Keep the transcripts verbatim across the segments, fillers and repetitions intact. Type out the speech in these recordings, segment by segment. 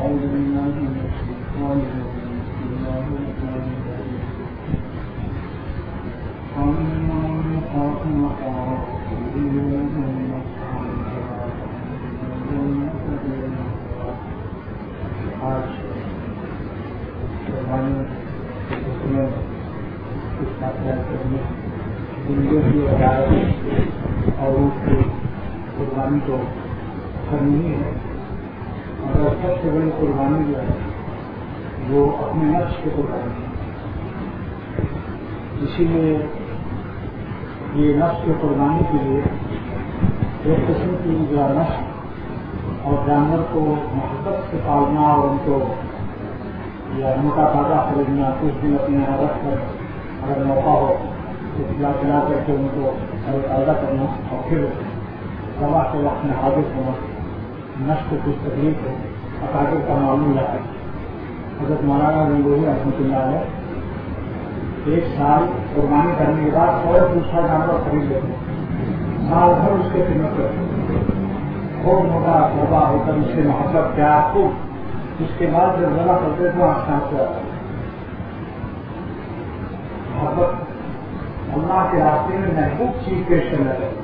أعوذ بالله من الشيطان الرجيم بسم الله الرحمن الرحيم والنامقات مقارا آج قربانی اس میں اس کا خیال کرنے ہندو کی ہدایت اور اس کی قربانی کو کرنی ہے اور سب سے بڑی قربانی جو ہے وہ اپنے نفس کی قربانی ہے. اسی لیے یہ نفس کی قربانی کے لیے ایک قسم کی جو نفس اور جانور کو محبت سے پالنا اور ان کو یا موٹا تازہ خریدنا کچھ دن اپنے یہاں رکھ کر اگر موقع ہو تو کھلا پلا کر کے ان کو تازہ کرنا اور پھر دوا کے وقت میں حاضر ہونا نفس کو کچھ تکلیف ہو عقائد کا معلوم ہے. حضرت مولانا گنگوہی رحمۃ اللہ علیہ ایک سال قربانی کرنے کے بعد اور دوسرا جانور خرید لیتے سال بھر اس کے خدمت کرتے خوب موٹا لمبا ہو کر اس سے محبت پیار خوب اس کے بعد جب ذبح کرتے تو آسان سے آتا محبت اللہ کے راستے میں محبوب چیز پیش کرنا چاہیے.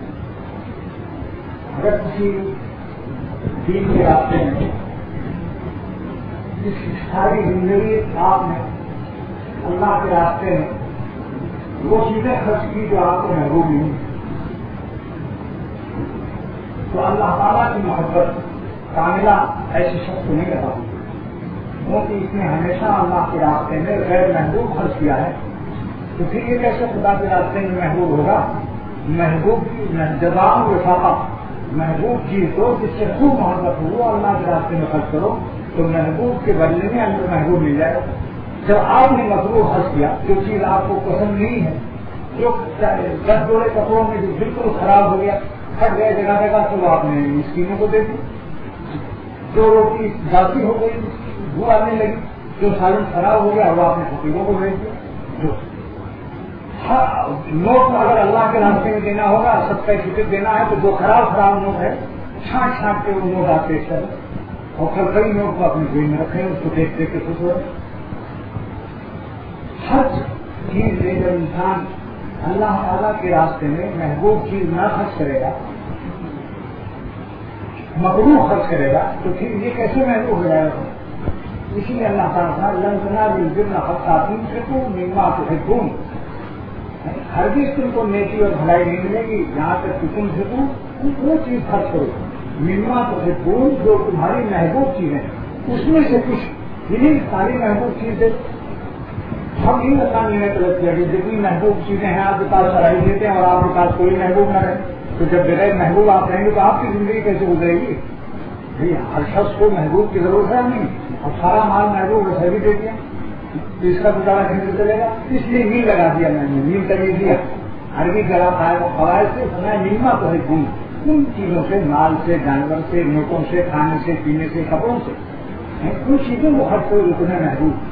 اگر کسی دین کے راستے میں جس ساری زندگی آپ نے اللہ کے راستے میں وہ چیزیں خرچ کی جو آپ کو محبوب نہیں تو اللہ تعالیٰ کی محبت کاملہ ایسی شخص کو نہیں لگا کیونکہ اس نے ہمیشہ اللہ کے راستے میں غیر محبوب خرچ کیا ہے تو پھر یہ کیسے خدا کے راستے میں محبوب ہوگا. محبوب کی جزام وفاقہ محبوب چیز کو جس سے خوب محبت ہو وہ اللہ کے راستے میں خرچ کرو تو محبوب کے بدلے میں اندر محبوب مل جائے گا. جب آپ نے مضبوط خرچ کیا جو چیز آپ کو پسند نہیں ہے جو دس جوڑے کپڑوں میں جو بالکل خراب ہو گیا پھٹ گئے جگہ جگہ تو آپ نے مسکینوں کو دے دی. جو روٹی باسی ہو گئی وہ آنے لگی جو سالن خراب ہو گیا وہ آپ نے فقیروں کو بھیج دیا. جو نوٹ اگر اللہ کے راستے میں دینا ہوگا سب کا ٹکٹ دینا ہے تو جو خراب خراب نوٹ ہے چھانٹ چھانٹ کے وہ نوٹ آپ پیش کریں اور پھر کئی نوٹ کو اپنی جیب میں رکھیں اس کو دیکھ دیکھ کے خوش ہو. ہر چیز میں جب انسان اللہ تعالیٰ کے راستے میں محبوب چیز نہ خرچ کرے گا مغروب خرچ کرے گا تو پھر یہ کیسے محبوب ہو جائے گا. اسی لیے اللہ تعالیٰ لنزنا بالجبن خطاطین سے تو نگما تو ہے گم ہرگز تم کو نیکی اور بھلائی نہیں ملے گی یہاں تک کہ تم سے تم وہ چیز خرچ کرو نگما تو ہے گم جو تمہاری محبوب چیزیں اس میں سے کچھ یہی ساری محبوب چیزیں ہم نہیں اللہ نے طلب کیا کہ جتنی محبوب چیزیں ہیں آپ کے پاس سرائی دیتے ہیں اور آپ کے پاس کوئی محبوب نہ رہے تو جب بغیر محبوب آپ رہیں گے تو آپ کی زندگی کیسے گزرے گی. ہر شخص کو محبوب کی ضرورت ہے نہیں اور سارا مال محبوب ویسے بھی دے دیا تو اس کا گزارا کیسے چلے گا. اس لیے نیل لگا دیا میں نے نیل کبھی دیا عربی جگہ فوائد سے سنا نیما تو ہے گم ان چیزوں سے مال سے جانور سے نوٹوں سے کھانے سے پینے سے کپڑوں سے ان چیزوں کو خرچ کرو جو تمہیں محبوب.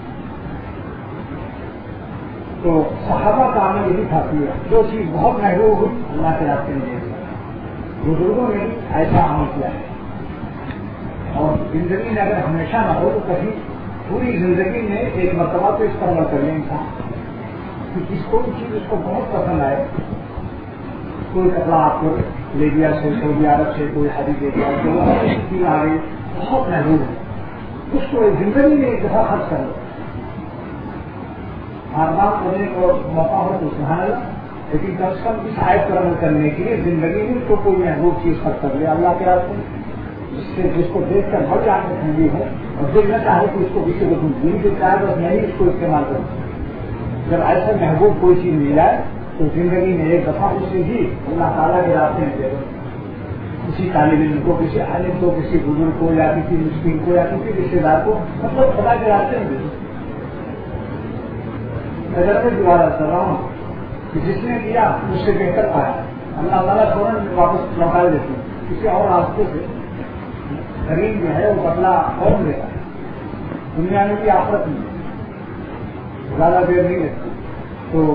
تو صحابہ کا عمل یہی تھا کہ جو چیز بہت محبوب ہوئی اللہ کے راستے میں دے دیا. بزرگوں نے ایسا عمل کیا ہے اور زندگی میں اگر ہمیشہ نہ ہو تو کبھی پوری زندگی میں ایک مرتبہ تو اس پر عمل کر لیں انسان کہ جس کو بھی چیز اس کو بہت پسند آئے. کوئی کپڑا آپ کو لیبیا سے سعودی عرب سے کوئی حدیث دے دیا جو چیز آ گئی بہت محبوب ہے اس کو زندگی میں ایک دفعہ خرچ کر لو. بار بار کرنے کو موقع ہو تو سبحان اللہ لیکن کم سے کم اس آیت پر عمل کرنے کے لیے زندگی میں تو کوئی محبوب چیز خرچ کر لیا اللہ کے راستے جس سے جس کو دیکھ کر بڑھ جانے ٹھنڈی ہو اور دیکھنا چاہے کہ اس کو کسی کو دین کے چاہے بس میں ہی اس کو استعمال کروں. جب ایسا محبوب کوئی چیز مل جائے تو زندگی میں ایک دفعہ اس سے بھی اللہ تعالیٰ کے راستے میں دے دو. کسی طالب علم کو کسی عالم کو کسی بزرگ کو یا کسی مسکین کو یا کسی رشتے دار کو مطلب خدا کے راستے میں دے دو. تجربے دوبارہ کر رہا ہوں کہ جس نے کیا اس سے بہتر پایا اللہ تعالیٰ فوراً واپس لوٹا دیتے ہیں کسی اور راستے سے. غریب جو ہے وہ بدلا کون دیتا ہے دنیا میں بھی آفت نہیں زیادہ دیر نہیں لگتی. تو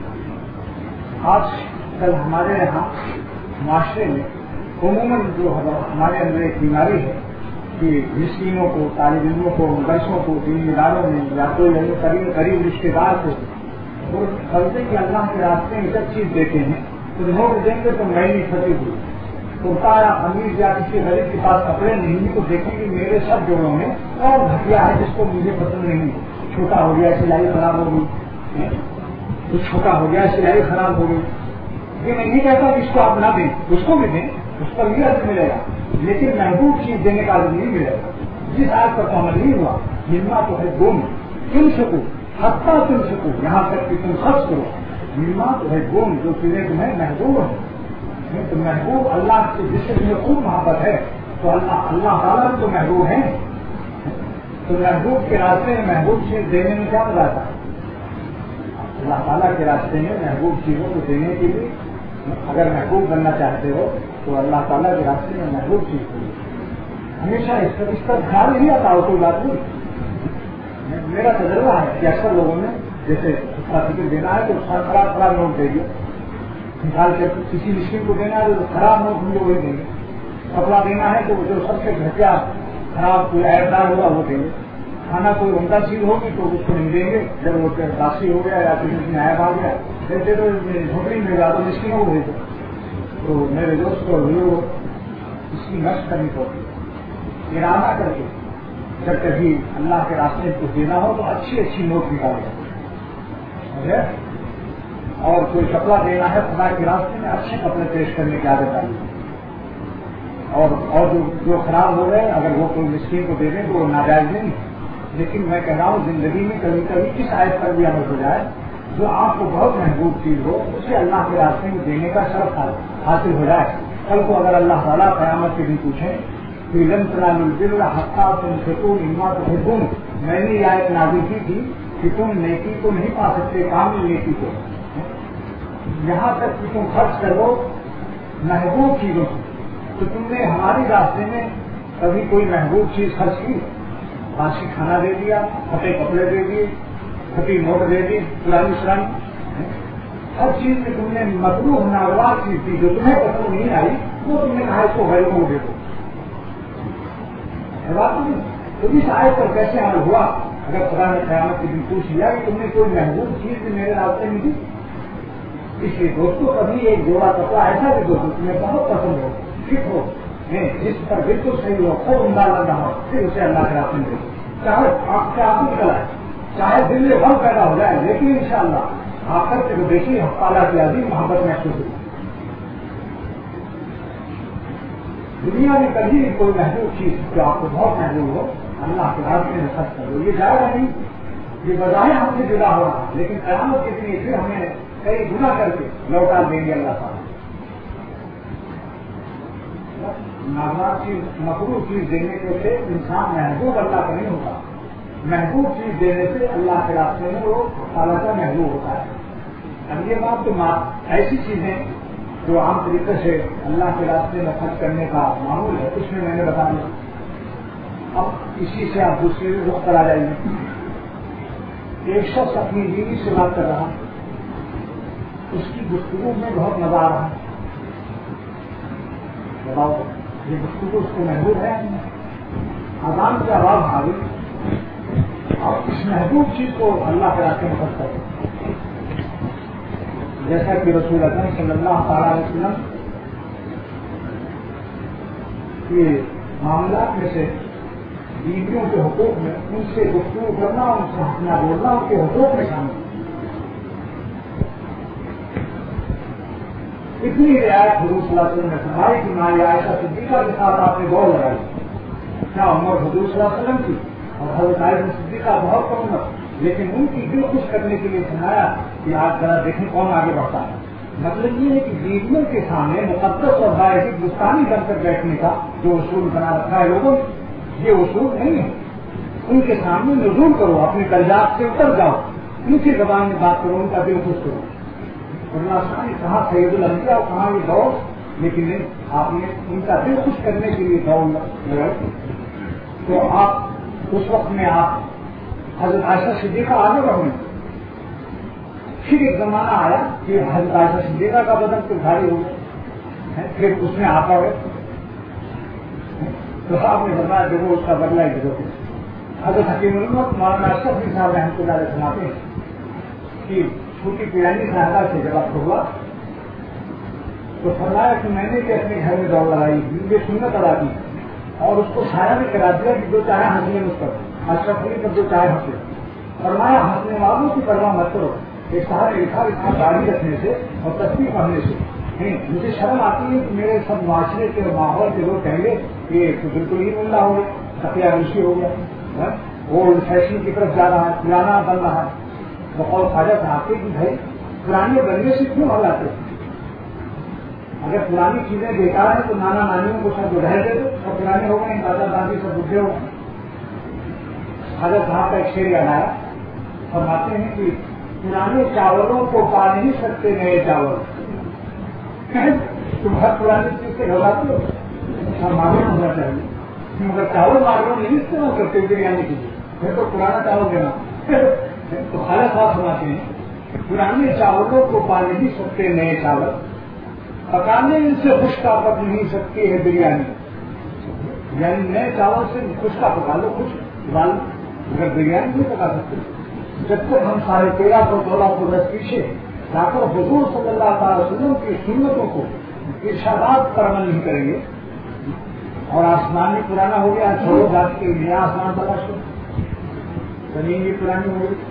آج کل ہمارے یہاں معاشرے میں عموماً جو ہمارے اندر ایک بیماری ہے کہ مسکینوں کو، طالب علموں کو، مدرسوں کو، دین اداروں میں یا کوئی قریب قریب رشتے دار کو وہ سمجھے کہ اللہ کے راستے میں جب چیز دیتے ہیں تو نوٹ دیں گے تو میں نہیں پھنسی ہوئی کرتا یا خمیر یا کسی غریب کے پاس کپڑے نہیں تو دیکھیں گے میرے سب جوڑوں میں اور گھٹیا ہے جس کو مجھے پسند نہیں، چھوٹا ہو گیا سلائی خراب ہو گئی، تو چھوٹا ہو گیا سلائی خراب ہو گئی، یہ میں نہیں کہتا کہ اس کو آپ نہ دیں، اس کو بھی دیں، اس پر بھی عرض ملے گا، لیکن محبوب چیز دینے کا عرض نہیں ملے گا۔ جس آیت پر عمل نہیں ہوا ملنا تو ہے گم، تم سکو حتیٰ تم سکو یہاں تک کہ تم خرچ کرو، ملنا تو ہے گم جو چیزیں تمہیں محبوب ہیں، تو محبوب اللہ سے جس سے تمہیں خوب محبت ہے تو اللہ اللہ تعالیٰ بھی تو محبوب ہیں، تو محبوب کے راستے میں محبوب چیز دینے میں کیا بتاتا ہے؟ اللہ تعالیٰ کے راستے میں محبوب چیزوں کو دینے کے لیے اگر محبوب بننا چاہتے ہو تو اللہ تعالیٰ کے راستے میں محبوب چیز کو ہمیشہ اس پر اس پر خیال نہیں آتا ہو، کوئی بات نہیں۔ میرا تجربہ ہے کہ اکثر لوگوں نے جیسے اس کا فکر دینا ہے تو خراب خراب نوٹ دے دیا، مثال کے کسی مسکین کو دینا ہے تو خراب نوٹ ہم لوگ دیں گے، کپڑا دینا ہے تو جو سب سے گھٹیا خراب کوئی ایردار ہوگا وہ دیں گے، کھانا کوئی عمدہ چیز ہوگی تو اس کو نہیں دیں گے، جب وہ باسی ہو گیا یا کسی میں عیب آ گیا جیسے تو جھوپڑی میں جا تو مسکینوں کو بھیجو۔ تو میرے دوست کو اس کی مشق کرنی پڑتی ہے، ارادہ کر کے جب کبھی اللہ کے راستے میں کچھ دینا ہو تو اچھی اچھی نوٹ نکالے، اور کوئی کپڑا دینا ہے خدا کے راستے میں اچھے کپڑے پیش کرنے کی عادت آئی، اور اور جو جو خراب ہو گئے اگر وہ کوئی مسکین کو دے دیں تو وہ ناجائز نہیں، لیکن میں کہہ رہا ہوں زندگی میں کبھی کبھی کس آیت پر بھی عمل ہو جائے جو آپ کو بہت محبوب چیز ہو اسے اللہ کے راستے میں دینے کا شرف حاصل ہو جائے۔ کل کو اگر اللہ تعالیٰ قیامت کے دن پوچھیں کہ لن تنالوا البر حتیٰ تنفقوا مما تحبون، میں نے یہ آیت نازل کی تھی کہ تم نیکی کو نہیں پا سکتے، کامل نیکی کو، یہاں تک کہ تم خرچ کرو محبوب چیزوں سے، تو تم نے ہمارے راستے میں کبھی کوئی محبوب چیز خرچ کی؟ باسی کھانا دے دیا، پھٹے کپڑے دے دیے، پھٹی نوٹ دے دی، پرانی سرانی، ہر چیز میں تم نے مطلوب ناگوار چیز دی جو تمہیں پسند نہیں آئی وہ تم نے کہا اس کو غریبوں کو دے دو۔ بات نہیں تو اس آیت پر کیسے عمل ہوا؟ اگر خدا نے قیامت کے دن پوچھ لیا کہ تم نے کوئی محبوب چیز میرے راستے میں دی، اس لیے دوستوں کبھی ایک جوڑا کپڑا ایسا بھی دو تمہیں بہت پسند ہو، فٹ ہو، جس پر بالکل صحیح ہو، خوب عمدہ لگ رہا ہو، پھر اسے اللہ کے راستے میں دے دو، چاہے آپ سے آپ نکل آئے، چاہے دل میں غم پیدا ہو جائے، لیکن انشاءاللہ آخر سے تو دیکھیے تعالیٰ کی عظیم محبت محسوس ہوئی۔ دنیا میں کبھی بھی کوئی محبوب چیز جو آپ کو بہت محبوب ہو اللہ کے راستے میں خرچ کر دو، یہ جائے گا نہیں، یہ بظاہر ہم سے جدا ہو رہا ہے لیکن قیامت کے دن پھر ہمیں کئی گنا کر کے لوٹا دیں گے اللہ تعالیٰ۔ ناگوار چیز مقبول چیز دینے کے سے انسان محبوب اللہ کا نہیں ہوتا، محبوب چیز دینے سے اللہ کے راستے میں وہ تعالیٰ کا محبوب ہوتا ہے۔ اب یہ بات تو ایسی چیزیں جو عام طریقے سے اللہ کے راستے میں خرچ کرنے کا معمول ہے اس میں میں نے بتا دیا۔ اب اسی سے آپ دوسری رخ پر آ جائیے۔ ایک شخص اپنی بیوی سے بات کر رہا، اس کی گفتگو میں بہت مزہ آ رہا، بتاؤ یہ گفتگو اس کو محبوب ہے؟ اذان کی آواز آ گئی اور اس محبوب چیز کو اللہ کے راستے میں خرچ کرتے جیسا کہ رسول اکرم صلی اللہ تعالیٰ علیہ وسلم کے معاملات میں سے بیویوں کے حقوق میں ان سے گفتگو کرنا، ان سے ہنسنا بولنا ان کے حقوق میں شامل۔ اتنی رعایت حضور صلی اللہ علیہ وسلم نے فرمائی کہ ماں عائشہ صدیقہ کے ساتھ آپ نے دوڑ لگائی، کیا عمر حضور صلی اللہ علیہ وسلم کی اور حضرت عائشہ صدیقہ بہت کم عمر، لیکن ان کی دل خوش کرنے کے لیے سنایا کہ آج ذرا دیکھیں کون آگے بڑھتا ہے۔ مطلب یہ ہے کہ بیویوں کے سامنے مقدس اور باعزت گستاخی بن کر بیٹھنے کا جو اصول بنا رکھا ہے لوگوں نے، یہ اصول نہیں ہے۔ ان کے سامنے نزول کرو، اپنے درجات سے اتر جاؤ، ان کی زبان میں بات کرو، ان کا دل خوش کرو۔ اللہ نے کہا سید الانبیاء کہاں یہ دوڑ، لیکن آپ نے ان کا دل خوش کرنے کے لیے دوڑ لگائی، تو آپ اس وقت میں آپ حضرت عائشہ صدیقہ آگے بڑھیں۔ پھر ایک زمانہ آیا کہ حضرت عائشہ صدیقہ کا بدن تو بھاری ہو گیا، پھر اس میں آپ آ گئے، تو آپ نے فرمایا جو وہ اس کا بدلہ ہی دے دو. حضرت حکیم الامت مولانا اشرف علی صاحب رحمۃ اللہ علیہ سناتے ہیں کہ چھوٹی پیرانی صاحبہ سے جب آپ کو ہوا تو فرمایا کہ میں نے بھی اپنے گھر میں دوڑ لگائی, یہ سنت ادا کی اور اس کو سایہ بھی کرا دیا کہ جو چاہے ہنسنے مجھ پر اشرف علی پر جو چاہے ہنسے. فرمایا ہنسنے والوں کی پرواہ مت کرو, ایک صاحب نے لکھا اتنا داڑھی رکھنے سے اور تصویر پڑھنے سے مجھے شرم آتی ہے کہ میرے سب معاشرے کے ماحول کے لوگ کہیں گے کہ بالکل ہی ملنا ہو گیا, تقیہ روشی ہو گیا, وہ فیشن کی طرف جا رہا ہے, پرانا بن رہا ہے. بقول خواجہ صاحب کی بھائی پرانے بننے سے کیوں ہلاتے, اگر پرانی چیزیں بیکار ہیں تو نانا نانیوں کو سب ڈھہ دے دو اور پرانے ہو گئے, دادا دادی سب بڈھے ہو گئے. حضرت صاحب کا ایک شعر یاد آیا, فرماتے ہیں کہ پرانے چاولوں کو پا نہیں سکتے نئے چاول. تم ہر پرانی چیز سے گھبراتے ہو, معلوم ہونا چاہیے. مگر چاول معلوم نہیں استعمال کرتے بریانی کے لیے, پھر تو پرانا چاول دینا. تو خالد صاحب سناتے ہیں پرانے چاولوں کو پا نہیں سکتے نئے چاول, پکانے ان سے خشکا پک نہیں سکتی ہے بریانی. یعنی نئے چاول سے خشکا پکا لو, کچھ ابال لو, مگر بریانی نہیں پکا سکتے. جب تک ہم ساڑھے تیرہ سو چودہ سو دس پیچھے جا کر حضور صلی اللہ تعالی وسلم کی سنتوں کو ارشادات پر عمل نہیں کریں گے, اور آسمان بھی پرانا ہو گیا, چھوڑو جات کے نیا آسمان تلاش کرو, زمین بھی پرانی ہو گئی.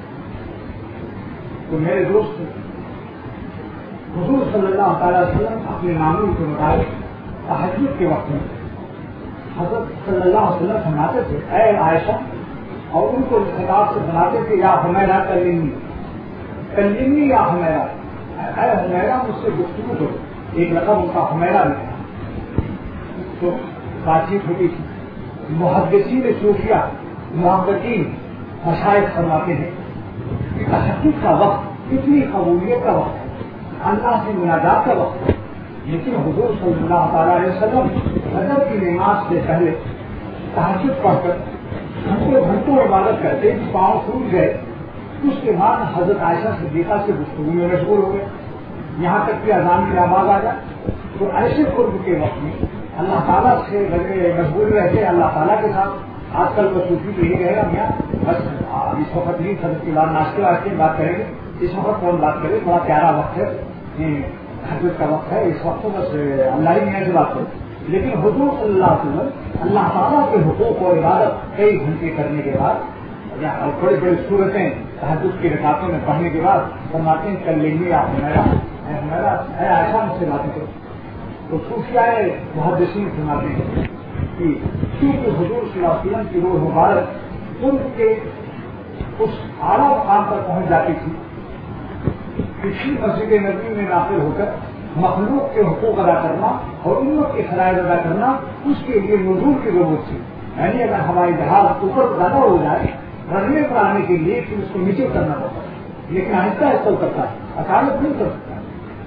تو میرے دوست حضور صلی اللہ تعالی وسلم اپنے معمول کے مطابق تہجد کے وقت میں حضرت صلی اللہ علیہ وسلم فرماتے تھے اے عائشہ, اور ان کو خطاب سے بناتے تھے یا حمیرہ کلمنی, کلمنی یا حمیرہ, اے حمیرہ مجھ سے گفتگو کرو. ایک لقب ان کا حمیرہ بھی تھا. تو بات چیت ہوتی تھی. محدثین صوفیہ محققین مشائخ فرماتے ہیں کہ تہجد کا وقت اتنی قبولیت کا وقت ہے, اللہ سے مناجات کا وقت ہے, لیکن حضور صلی اللہ تعالیٰ علیہ وسلم فجر کی نماز سے پہلے تہجد پڑھ کر گھنٹوں گھنٹوں عبادت کرتے, پاؤں ٹوٹ گئے. اس کے بعد حضرت عائشہ صدیقہ سے گفتگو میں مشغول ہو گئے, یہاں تک کہ اذان کی آواز آ جائے. تو ایسے قرب کے وقت میں اللہ تعالیٰ سے مشغول رہتے, اللہ تعالیٰ کے ساتھ. آج کل تو صوفی تو یہی رہے گا میاں بس اس وقت نہیں, حضرت کی بات ناشتے واسطے بات کریں گے, اس وقت کون بات کرے, بڑا پیارا وقت ہے, حضرت کا وقت ہے, اس وقت تو بس اللہ ہی میاں سے بات کرو. لیکن حضور صلی اللہ علیہ وسلم اللہ تعالیٰ کے حقوق اور عبادت کئی گھنٹے کرنے کے بعد, بڑی بڑی صورتیں تہجد کی رکعتوں میں پڑھنے کے بعد فرماتے ہیں کل لیں گے آپ میرا میرا اے عائشہ مجھ سے باتیں کرو. تو صوفیاء محدثین فرماتے ہیں کہ کیونکہ حضور صلی اللہ علیہ وسلم کی روح مبارک ان کے اس اعلیٰ مقام پر پہنچ جاتی تھی, کسی مسجد نبی میں داخل ہو کر مخلوق کے حقوق ادا کرنا اور امت کے فرائض ادا کرنا, اس کے لیے نزول کی ضرورت تھی. یعنی اگر ہماری جہاز اوپر زیادہ ہو جائے رنگے پر آنے کے لیے پھر اس کو نیچے کرنا پڑتا ہے, لیکن آہستہ آہستہ کرتا ہے, اچانک نہیں کر سکتا.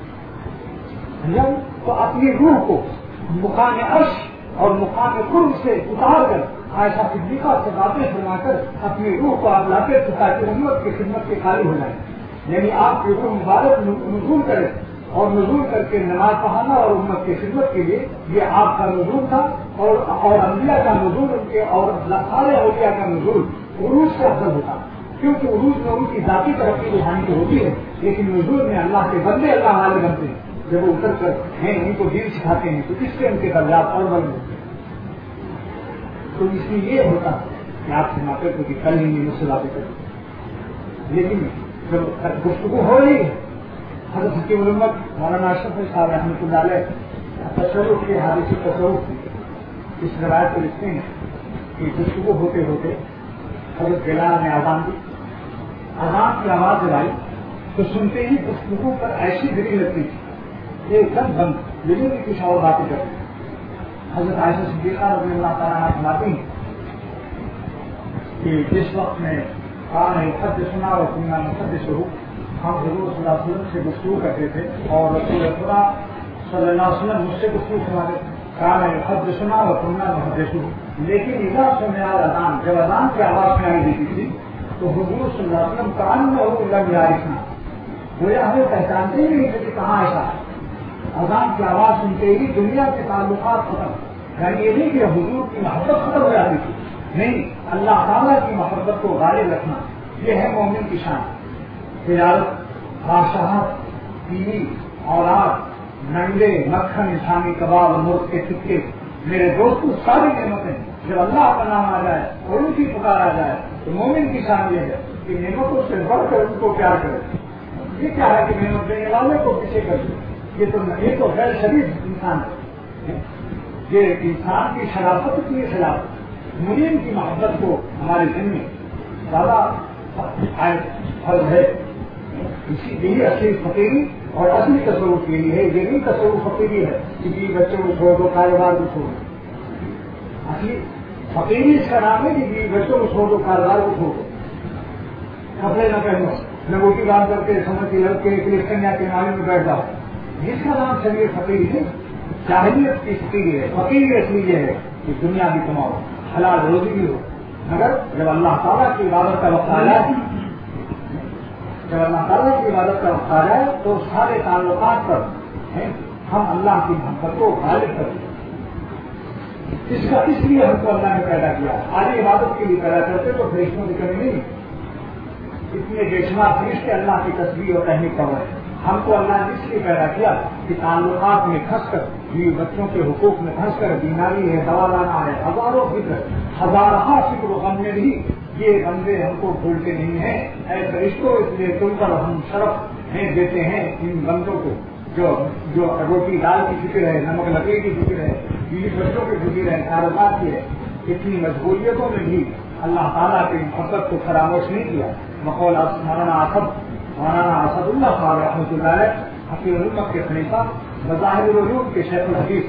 تو اپنی روح کو مقام عرش اور مقام قرب سے اتار کر عائشہ صدیقہ سے باتیں فرما کر اپنی روح کو آپ لاتے تھے تاکہ امت کی خدمت کے قائل ہو جائے. یعنی آپ کی روح مبارک نزول کرے اور نزول کر کے نماز پڑھانا اور امت کی خدمت کے لیے یہ آپ کا نزول تھا. اور اور انبیاء کا نزول ان کے اور سارے اولیاء کا نزول عروج سے افضل ہوتا, کیونکہ عروج میں ان کی ذاتی ترقی روحانی تو ہوتی ہے, لیکن نزول میں اللہ کے بندے اللہ والے بنتے ہیں. جب وہ اتر کر ہیں ان کو دین سکھاتے ہیں تو اس سے ان کے درجات اور بڑھ ہوتے ہیں. تو اس لیے یہ ہوتا کہ آپ سے ماتے کو کہ کل ہی مجھ سے باتیں کریں, لیکن جب گفتگو ہو رہی ہے حضرت حکیم الامت مولانا اشرف علی صاحب رحمۃ اللہ علیہ تصوف کے حادثی تصوف کی اس روایت کو لکھتے ہیں کہ گفتگو ہوتے ہوتے حضرت بلال نے اذان دی, اذان کی آواز آئی تو سنتے ہی گفتگو پر ایسی گری لگتی تھی ایک دم بند, لیکن بھی کچھ اور باتیں کرتے. حضرت عائشہ صدیقہ رضی اللہ تعالیٰ عنہ فرماتی ہیں کہ جس وقت میں کان خط سنا اور سننا مقدس ہو, ہم حضور صلی اللہ علیہ وسلم سے گفتگو کرتے تھے اور رسول خدا صلی اللہ علیہ وسلم مجھ سے گفتگو سناتے تھے. کان خط سنا اور سننا مقدس ہو, لیکن اذا سمع الاذان, جب اذان کی آواز سنائی دیتی تھی تو حضور صلی اللہ علیہ وسلم کانہ لم یعرفنا, گویا ہمیں پہچانتے ہی نہیں تھے کہ کہاں ایسا ہے. اذان کی آواز سنتے ہی دنیا کے تعلقات ختم, یعنی یہ نہیں کہ حضور کی محبت ختم ہو جاتی تھی، نہیں، اللہ تعالیٰ کی محبت کو غالب رکھنا یہ ہے مومن کی شان. تجارت، بادشاہت، بیوی، اولاد، ننگے، مکھن، انسانی کباب، مرغ کے ٹکے، میرے دوستوں ساری نعمتیں جب اللہ کا نام آ جائے اور ان کی پکار آ جائے تو مومن کی شان یہ ہے کہ نعمتوں سے بڑھ کر ان کو پیار کرے. یہ کیا ہے کہ نعمت دینے والے کو پیچھے کر دے؟ یہ تو یہ تو غیر شریف انسان ہے. یہ انسان کی شرافت کی خلاف مریم کی محبت کو ہمارے دل میں زیادہ فرض ہے. اسی لیے اصلی فقیری اور اصلی تصور کے لیے ہے. یہ نہیں تصور فقیری ہے کہ بیوی بچوں کو چھوڑ دو، کاروبار کو چھوڑ دو. اصلی فقیری اس کا نام ہے کہ بیوی بچوں کو چھوڑ دو، کاروبار کو چھوڑ دو، کپڑے نہ پہنو، نہ روٹی کام کر کے سمجھ کے لگ کے کنیا کے نالے میں بیٹھ جاؤ. جس کا نام شریعت فقیری ہے، جاہلیت کی فقیری ہے. فقیری اس لیے ہے کہ دنیا بھی کماؤ، حلال روزی بھی ہو، مگر جب اللہ تعالیٰ کی عبادت کا وقت آ جائے جب اللہ تعالیٰ کی عبادت کا وقت آ جائے تو سارے تعلقات پر ہم اللہ کی محبت کو غالب کرتے ہیں. اس کا اس لیے ہم کو اللہ نے پیدا کیا. آج عبادت کے لیے پیدا کرتے تو فرشتوں کی کمی نہیں. اتنے بے شمار فرشتے اللہ کی تصویر اور تحریک کر رہے ہیں. ہم کو اللہ نے اس لیے پیدا کیا کہ تعلقات میں پھنس کر یہ بچوں کے حقوق میں پھنس کر بیماری ہے، دوا لانا ہے، ہزاروں فکر ہزارہ فکر و غم میں بھی یہ بندے ہم کو بھولتے نہیں ہیں. اے فرشتوں، اس لیے تم پر ہم شرف دیتے ہیں ان بندوں کو جو جو روٹی دال کی فکر ہے، نمک لکڑی کی فکر ہے، بیوی بچوں کی فکر ہے، کاروبار کی ہے. اتنی مجبوریتوں میں بھی اللہ تعالیٰ کی محبت کو فراموش نہیں کیا. مقول مولانا اسد مولانا اسد اللہ صاحب رحمۃ اللہ علیہ حقیق الامت کے خلیفہ بظاہر العلوم کے شیخ الحدیث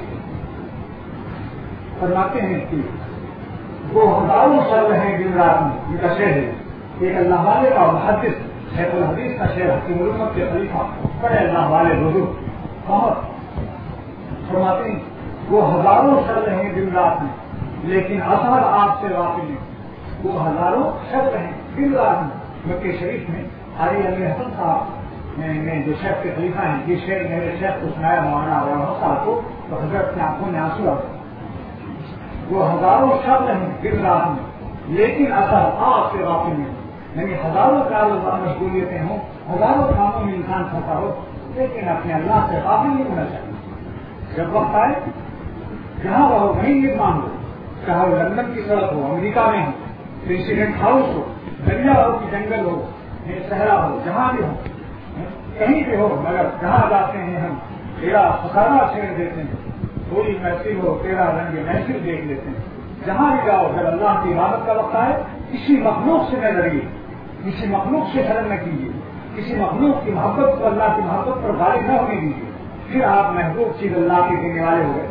فرماتے ہیں کہ وہ ہزاروں شعر ہیں دن رات میں. ان کا شعر ہے ایک اللہ والے کا محدث شیخ الحدیث کا شعر حقیق الامت کے خلیفہ بڑے اللہ والے بزرگ بہت فرماتے ہیں وہ ہزاروں شعر ہیں دن رات میں لیکن اثر آپ سے واقع نہیں. وہ ہزاروں شعر ہیں دن رات میں. مکہ شریف میں علی علی حسن صاحب میں جو شیخ کے خلیفہ ہیں یہ شعر میرے شیخ کو سنایا مولانا اور صاحب کو تو حضرت کی آنکھوں میں آنسو آ گئے. وہ ہزاروں شبد ہیں دن رات میں لیکن اثر آپ سے واقع نہیں. یعنی ہزاروں کاروبار مشغولیتیں ہوں، ہزاروں کاموں میں انسان پھنسا ہو لیکن اپنے اللہ سے قابل نہیں ہونا چاہیے. جب وقت آئے جہاں وہ وہیں نرمان ہو، چاہے وہ لندن کی سڑک ہو، امریکہ میں ہو، پریسیڈنٹ ہاؤس ہو، دریا ہو کہ جنگل ہو، صحرا ہو، جہاں بھی ہو، کہیں بھی ہو، مگر جہاں جاتے ہیں ہم تیرا فسانہ چھیڑ دیتے ہیں. تھوڑی محفل ہو تیرا رنگ محفل دیکھ لیتے ہیں. جہاں بھی جاؤ جب اللہ کی عبادت کا وقت آئے کسی مخلوق سے نہ لڑیے، کسی مخلوق سے شرم نہ کیجیے، کسی مخلوق کی محبت کو اللہ کی محبت پر غالب نہ ہونے دیجیے. پھر آپ محبوب چیز اللہ کے دینے والے ہو گئے.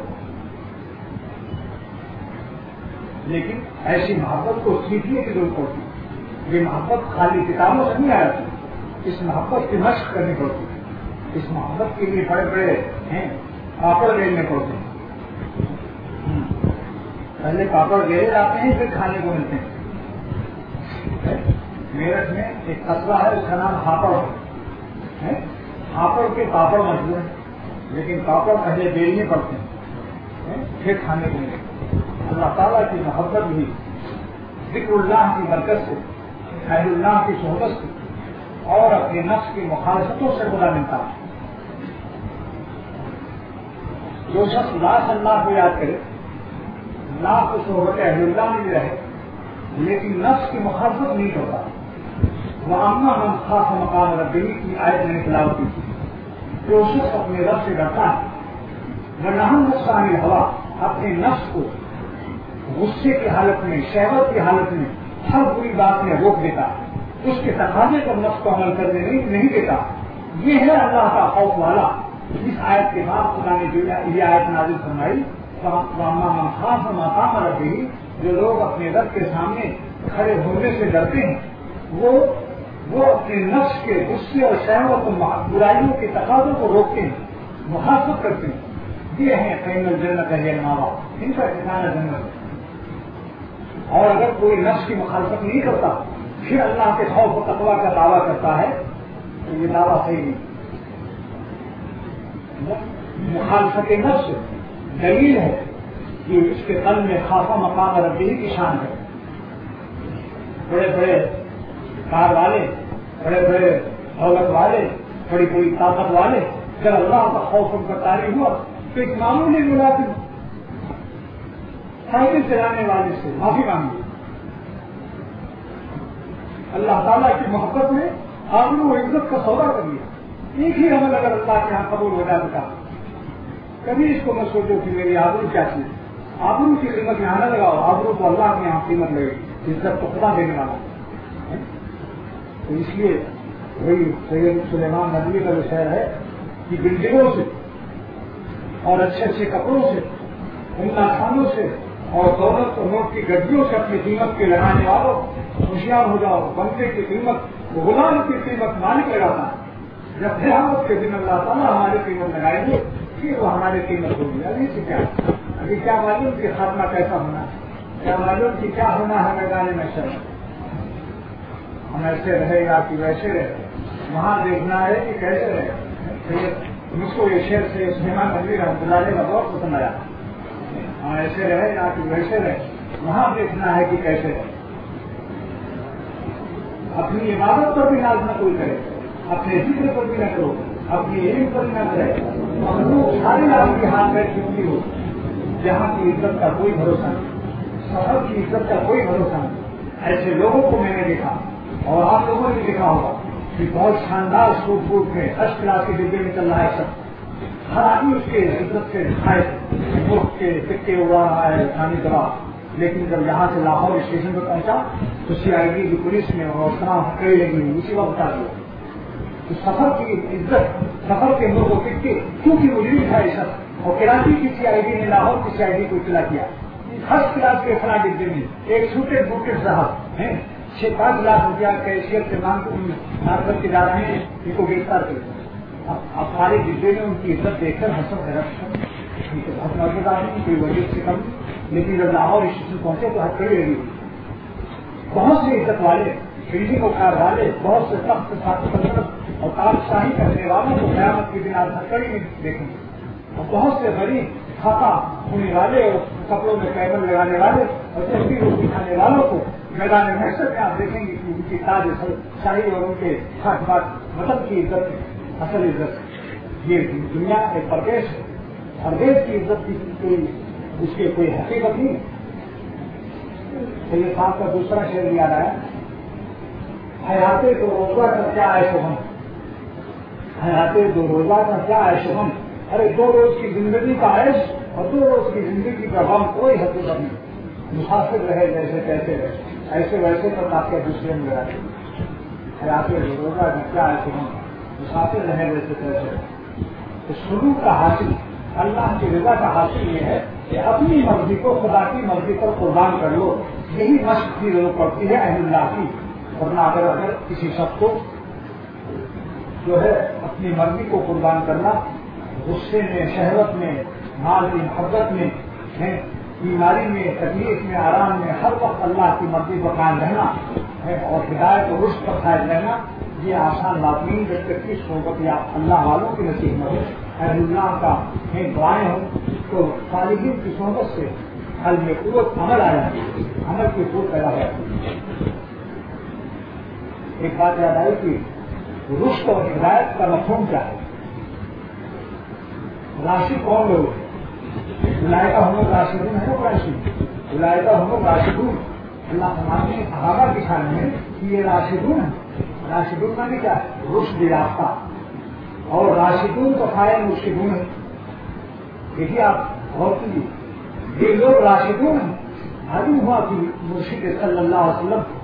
لیکن ایسی محبت کو سیکھنے کی ضرورت ہوتی ہے. یہ محبت خالی کتابوں سے نہیں آ جاتی، اس محبت کی مشق کرنی پڑتی ہے. اس محبت کے لیے بڑے بڑے ہیں پاپڑ بیلنے پڑتے ہیں. پہلے پاپڑ بیلے جاتے ہیں پھر کھانے کو ملتے ہیں. میرٹھ میں ایک قصبہ ہے اس کا نام ہاپڑ ہے. ہاپڑ کے پاپڑ مشہور ہیں لیکن پاپڑ پہلے بیلنے پڑتے ہیں پھر کھانے کو ملتے ہیں. اللہ تعالیٰ کی محبت بھی ذکر اللہ کی برکت سے، خیر اللہ کی صحبت سے اور اپنے نفس کی مخالفتوں سے خدا ملتا ہے. جو شخص لاکھ اللہ کو یاد کرے، لاکھ صحبت اہل اللہ میں بھی رہے لیکن نفس کی مخالفت نہیں کرتا. وہ اما من خاص مقام ربی کی آیت میں تلاوت کی تھی. جو شخص اپنے رب سے ڈرتا ہے ورنہ ہم نفسانی ہوا اپنے نفس کو غصے کی حالت میں، شہوت کی حالت میں ہر بری بات میں روک دیتا ہے، اس کے تقاضے پر نفس کو عمل کرنے نہیں دیتا. یہ ہے اللہ کا خوف والا. اس آیت کے بعد خدا نے جو یہ آیت نازل فرمائی خاص مقام ربی، جو لوگ اپنے رب کے سامنے کھڑے ہونے سے ڈرتے ہیں وہ وہ اپنے نفس کے غصے اور شہوت اور برائیوں کے تقاضوں کو روکتے ہیں، محافظت کرتے ہیں. یہ ہیں فین الجنت ہے ماوا، ان کا ٹھکانہ جنت. اور اگر کوئی نفس کی مخالفت نہیں کرتا پھر اللہ کے خوف و تقویٰ کا دعویٰ کرتا ہے تو یہ دعویٰ صحیح نہیں. مخالفت نفس دلیل ہے کہ اس کے قلب میں خافہ مقام ربی کی شان ہے. بڑے بڑے کار والے، بڑے بڑے دولت والے، بڑی بڑی طاقت والے، جب اللہ کا خوف ان کا طاری ہوا تو ایک معمولی ملازم سائیکل چلانے والے سے معافی مانگی. اللہ تعالیٰ کی محبت میں آبرو و عزت کا سودا کر لیا. ایک ہی عمل اگر اللہ کے یہاں قبول ہو جاتا تھا، کبھی اس کو میں سوچو کہ میری آبرو کیا چیز. آبرو کی قیمت یہاں نہ لگاؤ، آبرو کو اللہ کے یہاں قیمت لگے گی، عزت کو خدا دینے والا. تو اس لیے وہی سید سلیمان ندوی کا جو شعر ہے کہ بلڈنگوں سے اور اچھے اچھے کپڑوں سے، عمدہ کھانوں سے اور دولت اور نوٹ کی گڈیوں سے اپنی قیمت کے لگانے والوں ہوشیار ہو جاؤ. بندے کی قیمت غلام کی قیمت مالک لگاتا ہے. جب قیامت کے دن اللہ تعالیٰ ہماری قیمت لگائیں گے پھر وہ ہماری قیمت ہوگی. ابھی سے کیا ابھی کیا معلوم کہ خاتمہ کیسا ہونا ہے، کیا معلوم کہ کیا ہونا ہے میدان میں شر. ہم ایسے رہے گا کہ ویسے رہے، وہاں دیکھنا ہے کہ کیسے رہے. مجھ کو یہ شعر سے سلیمان ندوی رحمۃ اللہ علیہ کا بہت پسند آیا. ہم ایسے رہے گا کہ ویسے رہے، وہاں دیکھنا ہے کہ کیسے رہے. اپنی عبادت پر بھی ناز نہ کوئی کرے، اپنے ذکر پر بھی نہ کرو، اپنی علم پر بھی نہ کرے. مخلوق سارے آپ کے ہاتھ میں چونکی ہو، جہاں کی عزت کا کوئی بھروسہ نہیں، سفر کی عزت کا کوئی بھروسہ نہیں. ایسے لوگوں کو میں نے دیکھا اور آپ لوگوں نے دیکھا ہوگا کہ بہت شاندار سوٹ بوٹ میں فرسٹ کلاس کے ڈبے میں چل رہا ہے. سب ہر آدمی اس کے عزت سے ملک کے سکے اڑا رہا ہے کھانے دوا. لیکن جب یہاں سے لاہور اسٹیشن پر پہنچا تو سی آئی ڈی کی پولیس نے اور تمام ہتھیلی لگی اسی وقت بتا دیا. تو سفر کی عزت، سفر کے لوگوں کو ٹکے کیونکہ مجرم تھا یہ سب. اور کراچی کی سی آئی ڈی نے لاہور کی سی آئی ڈی کو اطلاع کیا فرسٹ کلاس کے فلاں ڈبے میں ایک چھوٹے بوٹے صاحب ہیں چھ پانچ لاکھ روپیہ کیشیئر سے مانگ کر کے جا رہے ہیں، ان کو گرفتار کر. اب سارے ڈبے میں ان کی عزت دیکھ کر حسب حیرت بہت موجودہ نہیں کوئی وجہ سے کم. لیکن جب لاہور اسٹیشن پہنچے تو ہتھ کڑی لگی. بہت سے عزت والے، بلڈنگ وکار والے، بہت سے سخت سلطنت اور تاجشاہی کرنے والوں کو قیامت کے دن ہتھ کڑی میں دیکھیں گے. اور بہت سے غریب کھاتا ہونے والے اور کپڑوں میں کیبل لگانے والے اور چہری روٹی کھانے والوں کو میدان محشر میں آپ دیکھیں گے کہ ان کی تاج شاہی اور ان کے خاص بات وطن کی عزت، اصل عزت. یہ دنیا ایک پردیش ہے، پردیش کی عزت کی کوئی اس کے کوئی حقیقت نہیں. سید صاحب کا دوسرا شعر یاد آیا، حیات دو روزہ کا کیا عیش و غم، حیات دو روزہ کا کیا عیش و غم. ارے دو روز کی زندگی کا عیش اور دو روز کی زندگی کا غم کوئی حقیقت نہیں. مسافر رہے جیسے کیسے رہے، ایسے ویسے پر آپ کے دوسرے میں لگاتے. حیات دو روزہ کا کیا عیش و غم، مسافر رہے جیسے کیسے رہے. تو شروع کا حاصل، اللہ کی رضا کا حاصل یہ ہے کہ اپنی مرضی کو خدا کی مرضی پر قربان کر لو. یہی مشق کی ضرورت پڑتی ہے اہل اللہ کی. ورنہ اگر اگر کسی شخص کو جو ہے اپنی مرضی کو قربان کرنا، غصے میں، شہوت میں، مال کی محبت میں، بیماری میں، تکلیف میں، آرام میں، ہر وقت اللہ کی مرضی پر قائم رہنا اور ہدایت و رشد پر قائم رہنا، یہ آسان بات نہیں. جب تک کی صحبت یا اللہ والوں کی نصیب نہ ہو، اہل اللہ کا دعائیں ہوں تو صالحین کی صحبت سے حل میں قوت عمل آ جاتی ہے، عمل کی قوت پیدا ہو جاتی ہے. ایک بات یاد آئی کہ رشد اور ہدایت کا مفہوم کیا ہے. راشد کون لوگ ولایتہ ہم لوگ راشدون ہے نا، راشد ولایتہ ہم لوگ راشدون. اللہ فرماتے ہیں صحابہ کی شان میں کہ یہ راشدون ہے. راشدون کا بھی کیا ہے؟ رشد یافتہ. اور راشدون تو فائل مرشدون ہے. دیکھیے آپ غور کیجیے، یہ لوگ راشدون ہیں. معلوم ہوا کہ مرشد صلی اللہ علیہ وسلم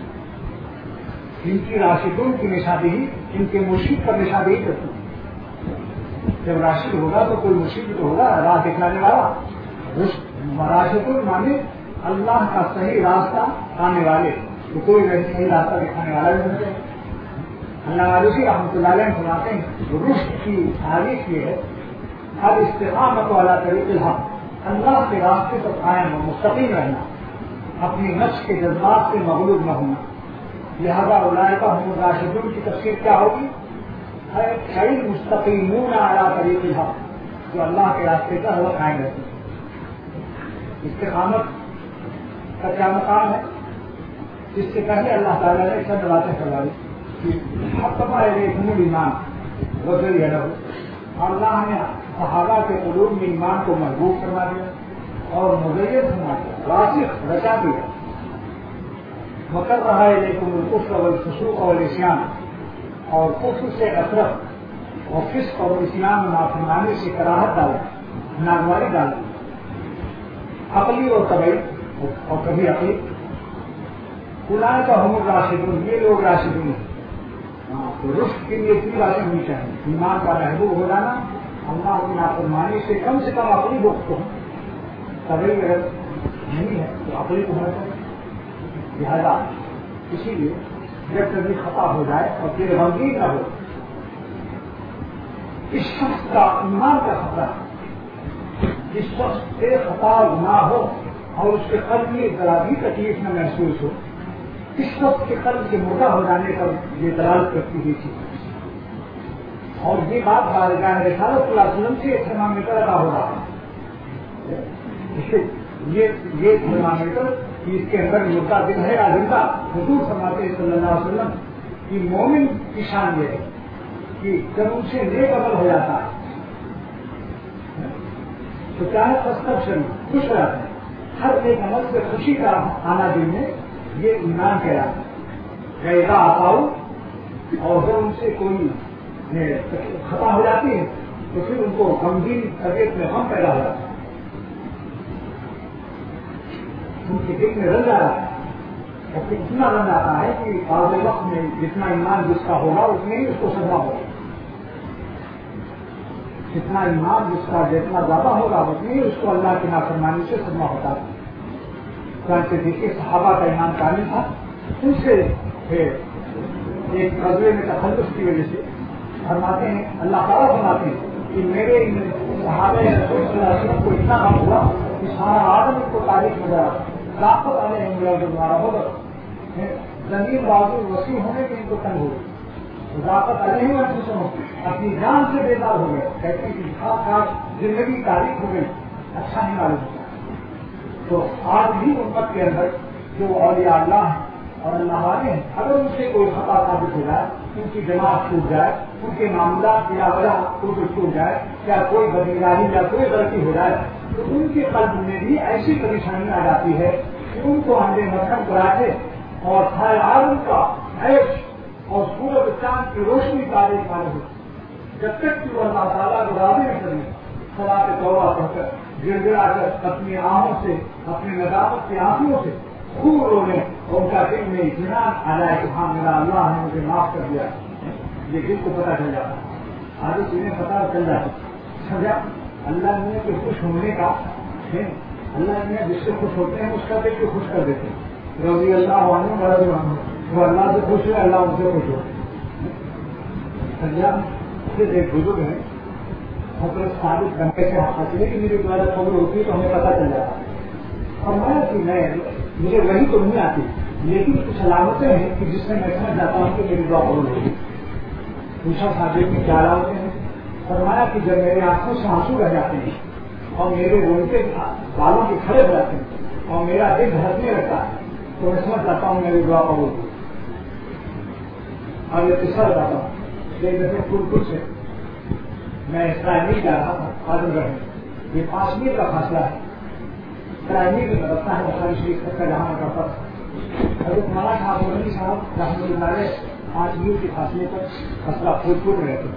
ان کی راشدون کی نشاندہی ان کے مرشد پر نشاندہی کرتی ہے. جب راشد ہوگا تو کوئی مرشد تو ہوگا، راہ دکھانے والا. راشدون مانے اللہ کا صحیح راستہ آنے والے، تو کوئی صحیح راستہ دکھانے والا بھی نہیں ہے. اللہ علیہ رحمۃ اللہ علیہ فرماتے ہیں رشد کی تعریف یہ ہے اب استقامت والا طریق الحق، اللہ کے راستے پر قائم و مستقیم رہنا، اپنی نفس کے جذبات سے مغلوب نہ ہونا. لہذا ولایتہ ہم راشدون کی تفسیر کیا ہوگی؟ خیر مستقیمون علی طریق الحق، جو اللہ کے راستے پر ہوا قائم رہتے ہیں. استقامت کا کیا مقام ہے؟ اس سے پہلے اللہ تعالیٰ نے چند باتیں کروا دی کہ ایمان وزیر اللہ نے صحابہ کے قلوب میں ایمان کو محبوب کروا دیا اور مزین فرما دیا، راسخ رچا دیا۔ مکر رہا ہے لیکن الکفر والفسوق والعصیان، اور کفر سے نفرت اور فسق اور عصیان نافرمانی سے کراہت ڈالا، ناگواری ڈال دی، عقلی اور طبعی اور کبھی عقلی۔ قرآن کا ہم راشدون، یہ لوگ راشدون ہیں۔ تو رشد کے لیے اتنی باتیں ہونی چاہیے، ایمان کا محبوب ہو جانا، اللہ کی نافرمانی سے کم سے کم عقلی رخ کو طبعی اگر نہیں ہے تو عقلی کو ہونا چاہیے۔ لہٰذا اسی لیے جب کبھی خطا ہو جائے اور پھر غمگین نہ ہو، اس شخص کا ایمان کا خطرہ، جس شخص سے خطا گناہ ہو اور اس کے قلب میں ذرا بھی تکلیف نہ محسوس ہو، اس شخص کے قلب کے مردہ ہو جانے پر یہ دلالت کرتی ہوئی تھی۔ اور یہ بات بارگاہ رسالت صلی اللہ علیہ وسلم سے تھرمامیٹر ادا ہو رہا ہے، یہ تھرمامیٹر کہ اس کے اندر مردہ دل ہے یا زندہ۔ حضور فرماتے ہیں صلی اللہ علیہ وسلم کہ مومن کی شان یہ ہے کہ جب ان سے نیک عمل ہو جاتا ہے تو چاہے خستہ شریف خوش ہو جاتے ہیں، ہر ایک عمل سے خوشی کا آنا دل میں، یہ ایمان کہلاتا ہے۔ غیرہ آپاؤ، اور جب ان سے کوئی خطا ہو جاتی ہے تو پھر ان کو غمگین طبیعت میں غم پیدا ہو جاتا ہے، ان کے دل میں رنج آ رہا ہے، اور پھر اتنا رنج آتا ہے کہ بعض وقت میں جتنا ایمان جس کا ہوگا اتنے ہی اس کو صدمہ ہوگا، جتنا ایمان جس کا جتنا زیادہ ہوگا اتنے ہی اس کو اللہ کی نافرمانی سے صدمہ ہوتا ہے۔ دیکھیے صحابہ کا ایمان کامل تھا، ان سے ایک غزوے میں تخلص کی وجہ سے فرماتے ہیں، اللہ تعالیٰ فرماتے ہیں کہ میرے صحابہ رسول صلی اللہ علیہ وسلم کو اتنا غم ہوا کہ سارا عالم ان کو تاریخ میں گیا، لاکھوں والے ہیں دوبارہ ہوگا، زمین بازو وسیع ہونے کے ان کو تنگ ہو گئی، ضافت علیہ وسلم اپنی جان سے بیدار ہو گئے، کہتے ہیں کہ خاص خاص زندگی تاریخ ہو گئی، اچھا نہیں معلوم ہوتا۔ تو آج بھی امت کے اندر جو اولیاء اللہ ہیں اور اللہ والے ہیں، اگر ان سے کوئی خطا ثابت ہو جائے، ان کی جماعت ٹوٹ جائے، ان کے معاملات کی وجہ ٹوٹ جائے، یا کوئی بدنگاہی یا کوئی غلطی ہو جائے، تو ان کے قلب میں بھی ایسی پریشانی آ جاتی ہے کہ ان کو اندھے مذہب کراتے اور ہر عالم کا عیش اور سورج چاند کی روشنی تاریخ والے ہوتی، جب تک کہ وہ اللہ تعالیٰ کو راضی نہ کریں، صلاۃ توبہ پڑھ کر گر گرا کر اپنی آنکھوں سے، اپنی ندامت کی آنکھوں سے خوب رونے، اور ان کا دل میں اطمینان آ جائے کہ ہاں میرا اللہ نے مجھے معاف کر دیا، یہ دل کو پتہ چل جاتا ہے، آگے چیزیں پتہ چل جاتی سمجھا۔ اللہ نے کہ خوش ہونے کا ہے، اللہ نے جس سے خوش ہوتے ہیں اس کا دل کو خوش کر دیتے ہیں، رضی اللہ عنہ ورضی عنہ، وہ اللہ سے خوش ہے، اللہ ان سے خوش ہو سمجھا۔ پھر ایک بزرگ ہے حضرت ثابت بننے سے حاصل کہ میری دوبارہ خبر ہوتی ہے تو ہمیں پتہ چل جاتا ہے، اور میں کہ میں مجھے وہی تو نہیں آتی، لیکن کچھ علامتیں ہیں کہ جس میں میں سمجھ جاتا ہوں کہ میری دعا قبول ہوگی۔ پوچھا ثابت میں کیا علامتیں ہیں؟ فرمایا کہ جب میرے آنکھوں سے آنسو رہ جاتے ہیں اور میرے رونتے بالوں کے کھڑے ہو جاتے ہیں اور میرا دل دھڑکنے لگتا ہے تو میں سمجھ جاتا ہوں میری دعا قبول ہوگی۔ اور یہ قصہ بتاتا ہوں، ایک دفعہ پھول پور سے میں اسرائیل جا رہا تھا، اعظم گڑھ میں، یہ پانچ میل کا فاصلہ ہے، اسرائیل میں رکھتا ہے بخاری شریف تک کا جہاں میں کرتا تھا۔ حضرت مولانا صاحب مولوی صاحب رحمۃ اللہ علیہ پانچ میل کے فاصلے پر مسئلہ پھول پور میں رہتے،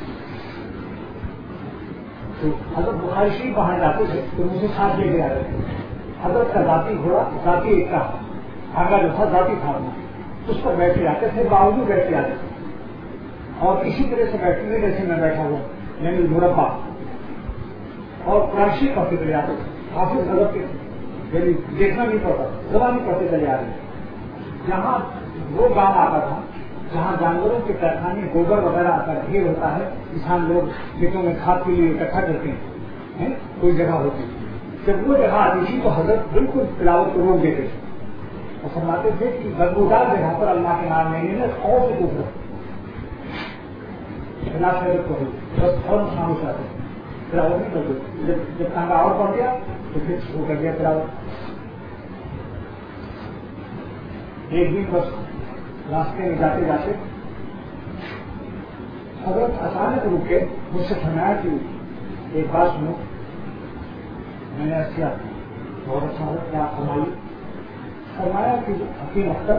تو حضرت بخاری شریف وہاں جاتے تھے تو مجھے ساتھ لے کے آتے تھے۔ حضرت کا ذاتی گھوڑا ذاتی ایک کا آگا جو تھا ذاتی تھا، اس پر بیٹھ کے آتے تھے، باوجود بیٹھ کے آتے تھے، اور اسی طرح سے بیٹھتے تھے جیسے میں بیٹھا ہوں، یعنی مربع، اور قرآن پڑھتے چلے آتے تھے، حافظ حضرت کے یعنی دیکھنا نہیں پڑتا، زبان نہیں پڑھتے چلے آ رہے۔ جہاں وہ گاؤں آتا تھا جہاں جانوروں کے کارخانے گوبر وغیرہ کا ڈھیر ہوتا ہے، کسان لوگ کھیتوں میں کھاد کے لیے اکٹھا کرتے ہیں، کوئی جگہ ہوتی ہے، جب وہ جگہ آتی تھی تو حضرت بالکل تلاوت کو روک دیتے تھے اور فرماتے تھے کہ بدبودار جگہ پر اللہ کے نام لینے میں اور سے کچھ رکھتے بس اور خاموش آتے تلاوت نہیں کرتے، جب جب تنگا اور پڑ گیا تو پھر شروع کر دیا تلاوت. ایک دن بس راستے میں جاتے جاتے حضرت اچانک رک کے مجھ سے فرمایا کہ ایک بات سنو. میں نے کیا بہت اچھا حضرت کیا فرمائی. فرمایا کہ حکیم اختر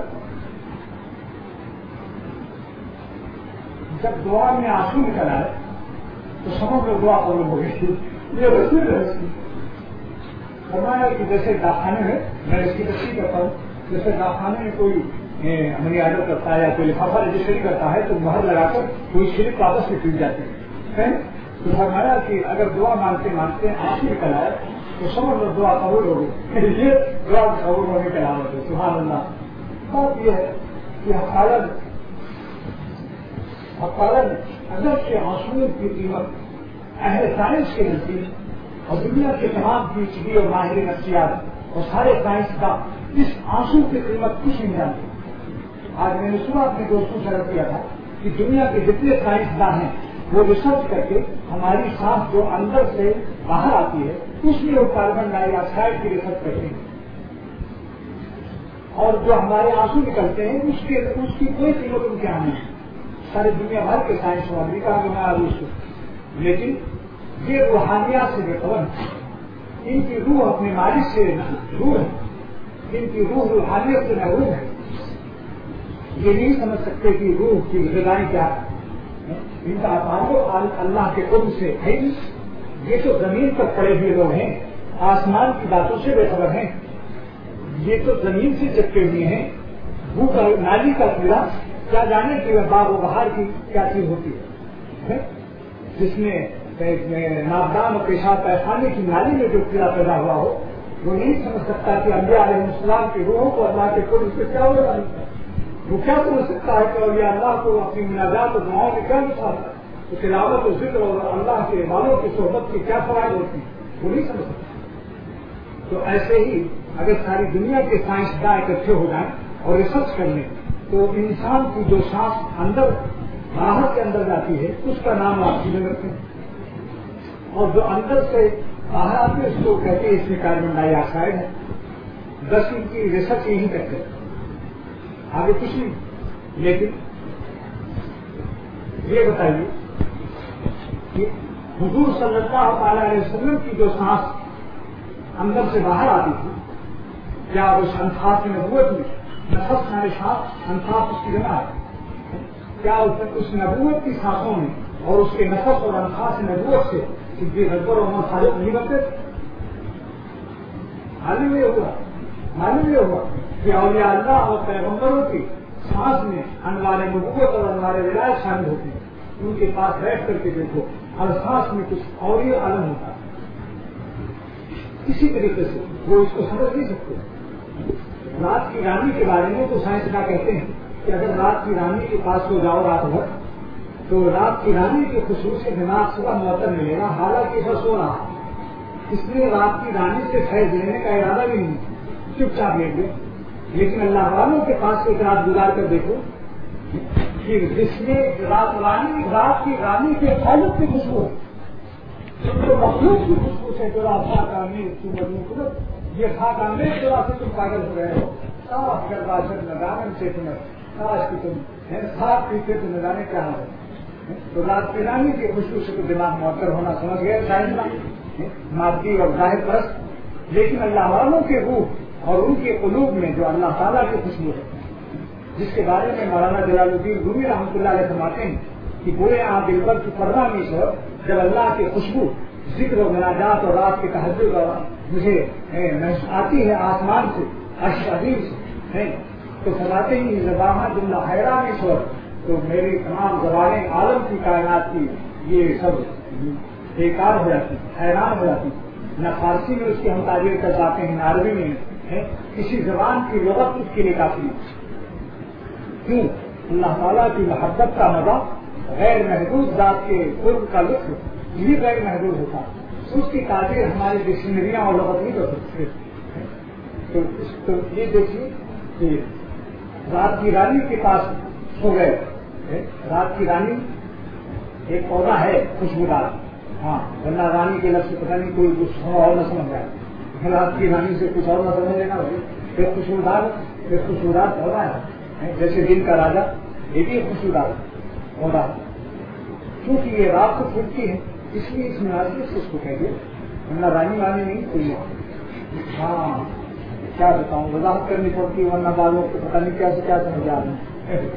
جب دعا میں آنسو نکل آئے تو سمجھ لو دعا قبول ہو گئی. یہ رسول ہے. فرمایا کہ جیسے داخانے میں میں اس کی تصدیق کرتا ہوں جیسے داخانے میں کوئی منی آرڈر کرتا ہے یا کوئی لفافہ رجسٹری کرتا ہے تو مہر لگا کر کوئی شریف واپس میں ٹوٹ جاتی ہے. تو فرمایا کہ اگر دعا مانگتے مانگتے آنسو نکل آئے تو سمجھ لو دعا قبول ہو گئی. یہ دعا قبول ہونے کے علامت ہے. سبحان اللہ. بات یہ ہے کہ حقالت حقالت اگر کے آنسو کی قیمت اہل سائنس کے نزدیک اور دنیا کے تمام پی ایچ ڈی اور ماہر نفسیات اور سارے سائنس کا اس آنسو کی قیمت کچھ نہیں جانتی. آج میں نے صبح اپنے دوستوں سے عرض کیا تھا کہ دنیا کے جتنے سائنسدان ہیں وہ ریسرچ کر کے ہماری سانس جو اندر سے باہر آتی ہے اس میں وہ کاربن ڈائی آکسائڈ کی ریسرچ کرتے ہیں اور جو ہمارے آنسو نکلتے ہیں اس کے اس کی کوئی قیمت ان کے یہاں نہیں. سارے دنیا بھر کے سائنس و امریکہ میں آلوش کو لیکن یہ روحانیات سے بے خبر ہے. ان کی روح اپنے مالک سے دور ہے. ان کی روح روحانیت سے محروم ہے. یہ نہیں سمجھ سکتے کہ روح کی غذائیں کیا ہے. ان کا تعلق اللہ کے قرب سے ہے. یہ تو زمین پر پڑے ہوئے لوگ ہیں آسمان کی باتوں سے بے خبر ہیں. یہ تو زمین سے چپکے ہوئے ہیں. وہ کا نالی کا کیڑا کیا جانے کہ باغ و بہار کی کیا چیز ہوتی ہے جس میں ناپدان اور پیشاب پیخانے کی نالی میں جو کیڑا پیدا ہوا ہو وہ نہیں سمجھ سکتا کہ انبیاء علیہ السلام کی روحوں کو اللہ کے قرب سے کیا ہونے والی ہے. وہ کیا سمجھ سکتا ہے کہ اولیاء اللہ کو اپنی مناجات اور دعاؤں میں کیا نکالتا ہے. تو تلاوت و ذکر اور اللہ کے والوں کی صحبت کی کیا فوائد ہوتی ہے وہ نہیں سمجھ سکتا. تو ایسے ہی اگر ساری دنیا کے سائنسداں اکٹھے ہو جائیں اور ریسرچ کر لیں تو انسان کی جو سانس اندر باہر کے اندر جاتی ہے اس کا نام آکسیجن رکھتے ہیں اور جو اندر سے باہر آتے ہیں اس کو کہتے ہیں اس میں کاربن ڈائی آکسائڈ ہے. دس ان کی ریسرچ یہی کرتے ہیں آگے کچھ نہیں. لیکن یہ بتائیے کہ حضور صلی اللہ تعالی علیہ وسلم کی جو سانس اندر سے باہر آتی تھی کیا اس انفاس نبوت میں نفس ہمارے ساتھ انفاس اس کی جگہ ہے. کیا اس نبوت کی سانسوں میں اور اس کے نفس اور انفاس نبوت سے صدیق اکبر اور عمر فاروق نہیں بنتے. معلوم یہ ہوا معلوم یہ ہوا کہ اولیاء اللہ اور پیغمبروں کی سانس میں انوار نبوت اور انوار ولایت شامل ہوتی ہیں. ان کے پاس بیٹھ کر کے دیکھو ہر سانس میں کچھ اور ہی عالم ہوتا ہے. اسی طریقے سے وہ اس کو سمجھ نہیں سکتے. رات کی رانی کے بارے میں تو سائنسداں کہتے ہیں کہ اگر رات کی رانی کے پاس کو جاؤ رات بھر تو رات کی رانی کے خصوصی دماغ صبح معطل ملے گا حالانکہ بس سو رہا. اس لیے رات کی رانی سے فیض لینے کا ارادہ بھی نہیں چپ چاپ لیں گے. لیکن اللہ والوں کے پاس ایک رات گزار کر دیکھو کہ جس میں رات رانی رات کی رانی کے خالق کی خوشبو تو مخلوق کی خوشبو سے جو رابطہ کا امیر یہ تھا کہ امیر جو سے تم پاگل ہو رہے ہو صاف کر باشد نگان سے تمہیں کاش کی تم صاف پیتے تو نہ جانے کیا ہے. تو رات کی رانی کی خوشبو سے تو دماغ معطل ہونا سمجھ گئے سائنسداں مادی اور ظاہر پرست. لیکن اللہ والوں کے روح اور ان کے قلوب میں جو اللہ تعالیٰ کی خوشبو ہے جس کے بارے میں مولانا جلال الدین رومی رحمۃ اللہ علیہ فرماتے ہیں کہ بولے آپ دلبر کی پردہ میں سو جب اللہ کی خوشبو ذکر و مناجات اور رات کے تہجد مجھے آتی ہے آسمان سے عرش عظیم سے تو فرماتے ہی زباں جملہ حیران میں سو تو میری تمام زبانیں عالم کی کائنات کی یہ سب بیکار ہو جاتی حیران ہو جاتی. نہ فارسی میں اس کی ہم تعبیر کر پاتے ہیں نہ عربی میں کسی زبان کی لغت اس کے لیے کافی. کیوں؟ اللہ تعالیٰ کی محبت کا مزہ غیر محدود ذات کے قرب کا لطف یہ غیر محدود ہوتا. اس کی تعبیر ہماری ڈکشنریاں اور لغت نہیں کر سکتے. تو یہ دیکھیے کہ رات کی رانی کے پاس سو گئے. رات کی رانی ایک پودا ہے خوشبودار. ہاں ورنہ رانی کے لفظ پتہ نہیں کوئی اور نہ سمجھ جائے. رات کی رانی سے کچھ اور نہ سمجھ لینا بھائی، ایک خوشبودار ایک خوشبودار پودا ہے، جیسے دن کا راجا یہ بھی ایک خوشبودار پودا ہے، کیونکہ یہ رات کو پھوٹتی ہے اس لیے اس مناسب سے اس کو کہہ دیا، ورنہ رانی وانی نہیں کوئی ہے۔ ہاں کیا بتاؤں، وضاحت کرنی پڑتی ہے ورنہ بعضوں کو پتہ نہیں کیا سے کیا سمجھ آ رہے ہیں۔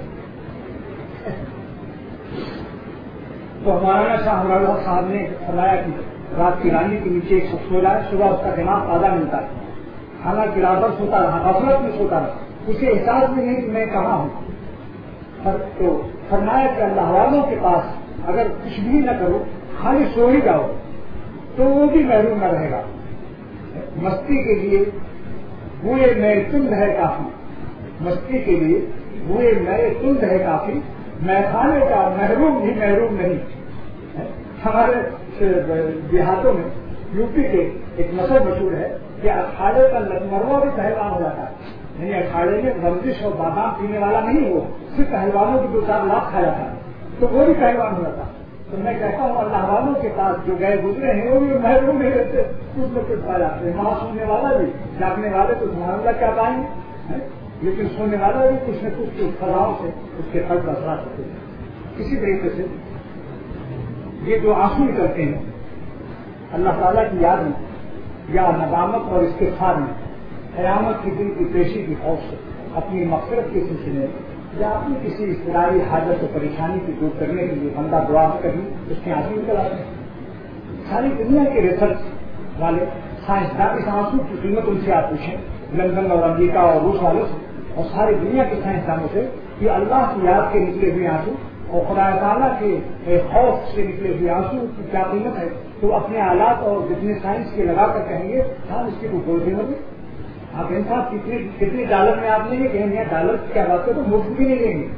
تو مولانا شاہ اللہ صاحب نے فرمایا کہ رات کی رانی کے نیچے ایک شخص سو رہا ہے، صبح اس کا دماغ تازہ ملتا ہے، حالانکہ رات بھر سوتا رہا، غفلت میں سوتا رہا، اسے احساس بھی نہیں کہ میں کہاں ہوں۔ تو فرمایا کہ اللہ والوں کے پاس اگر کچھ بھی نہ کرو، خالی سو ہی جاؤ تو وہ بھی محروم نہ رہے گا۔ مستی کے لیے ہوئے میں تند ہے کافی، مستی کے لیے ہوئے میں تند ہے کافی، میں کھانے کا محروم بھی محروم نہیں۔ ہمارے دیہاتوں میں یو پی کے ایک نسل مشہور ہے کہ اکھاڑے کا مروا بھی پہلوان ہو جاتا ہے، یعنی اکھاڑے میں ورزش اور بادام پینے والا نہیں، وہ صرف پہلوانوں کی دو چار لاکھ کھا جاتا ہے تو وہ بھی پہلوان ہو جاتا ہے۔ تو میں کہتا ہوں اللہ والوں کے پاس جو گئے گزرے ہیں وہ بھی محروم نہیں رہتے، کچھ نہ کچھ پا جاتے ہیں۔ وہاں سننے والا بھی، جاگنے والے تو سبحان اللہ کیا پائیں گے، لیکن سونے والا بھی کچھ نہ کچھ فضاؤں سے اس کے فرق کا اثرات ہوتے ہیں۔ اسی طریقے سے یہ جو آنسو کرتے ہیں اللہ تعالیٰ کی یاد میں یا ندامت اور استغفار میں، قیامت کے دن کی پیشی کی خوف سے، اپنی مغفرت کے سلسلے میں یا اپنی کسی اضطراری حاجت و پریشانی کی دور کرنے کے لیے بندہ دعا کریں اس کے آنسو نکل آتے ہیں۔ ساری دنیا کے ریسرچ والے سائنسدان اس آنسو کی قیمت ان سے آپ پوچھیں، لندن اور امریکہ اور روس والوں سے اور ساری دنیا کے سائنسدانوں سے کہ اللہ کی یاد کے نکلے ہوئے آنسو اور خدا تعالیٰ کے خوف سے نکلے ہوئے آنسو کی کیا قیمت ہے، تو اپنے آلات اور جتنے سائنس کے لگا کر کہیں گے ہاں اس کی کوئی کوئی قیمت نہیں۔ آپ انصاف کتنی کتنی ڈالر میں آپ لیں گے، کہیں گے ڈالر کی کیا بات ہے تو مفت بھی نہیں لیں گے،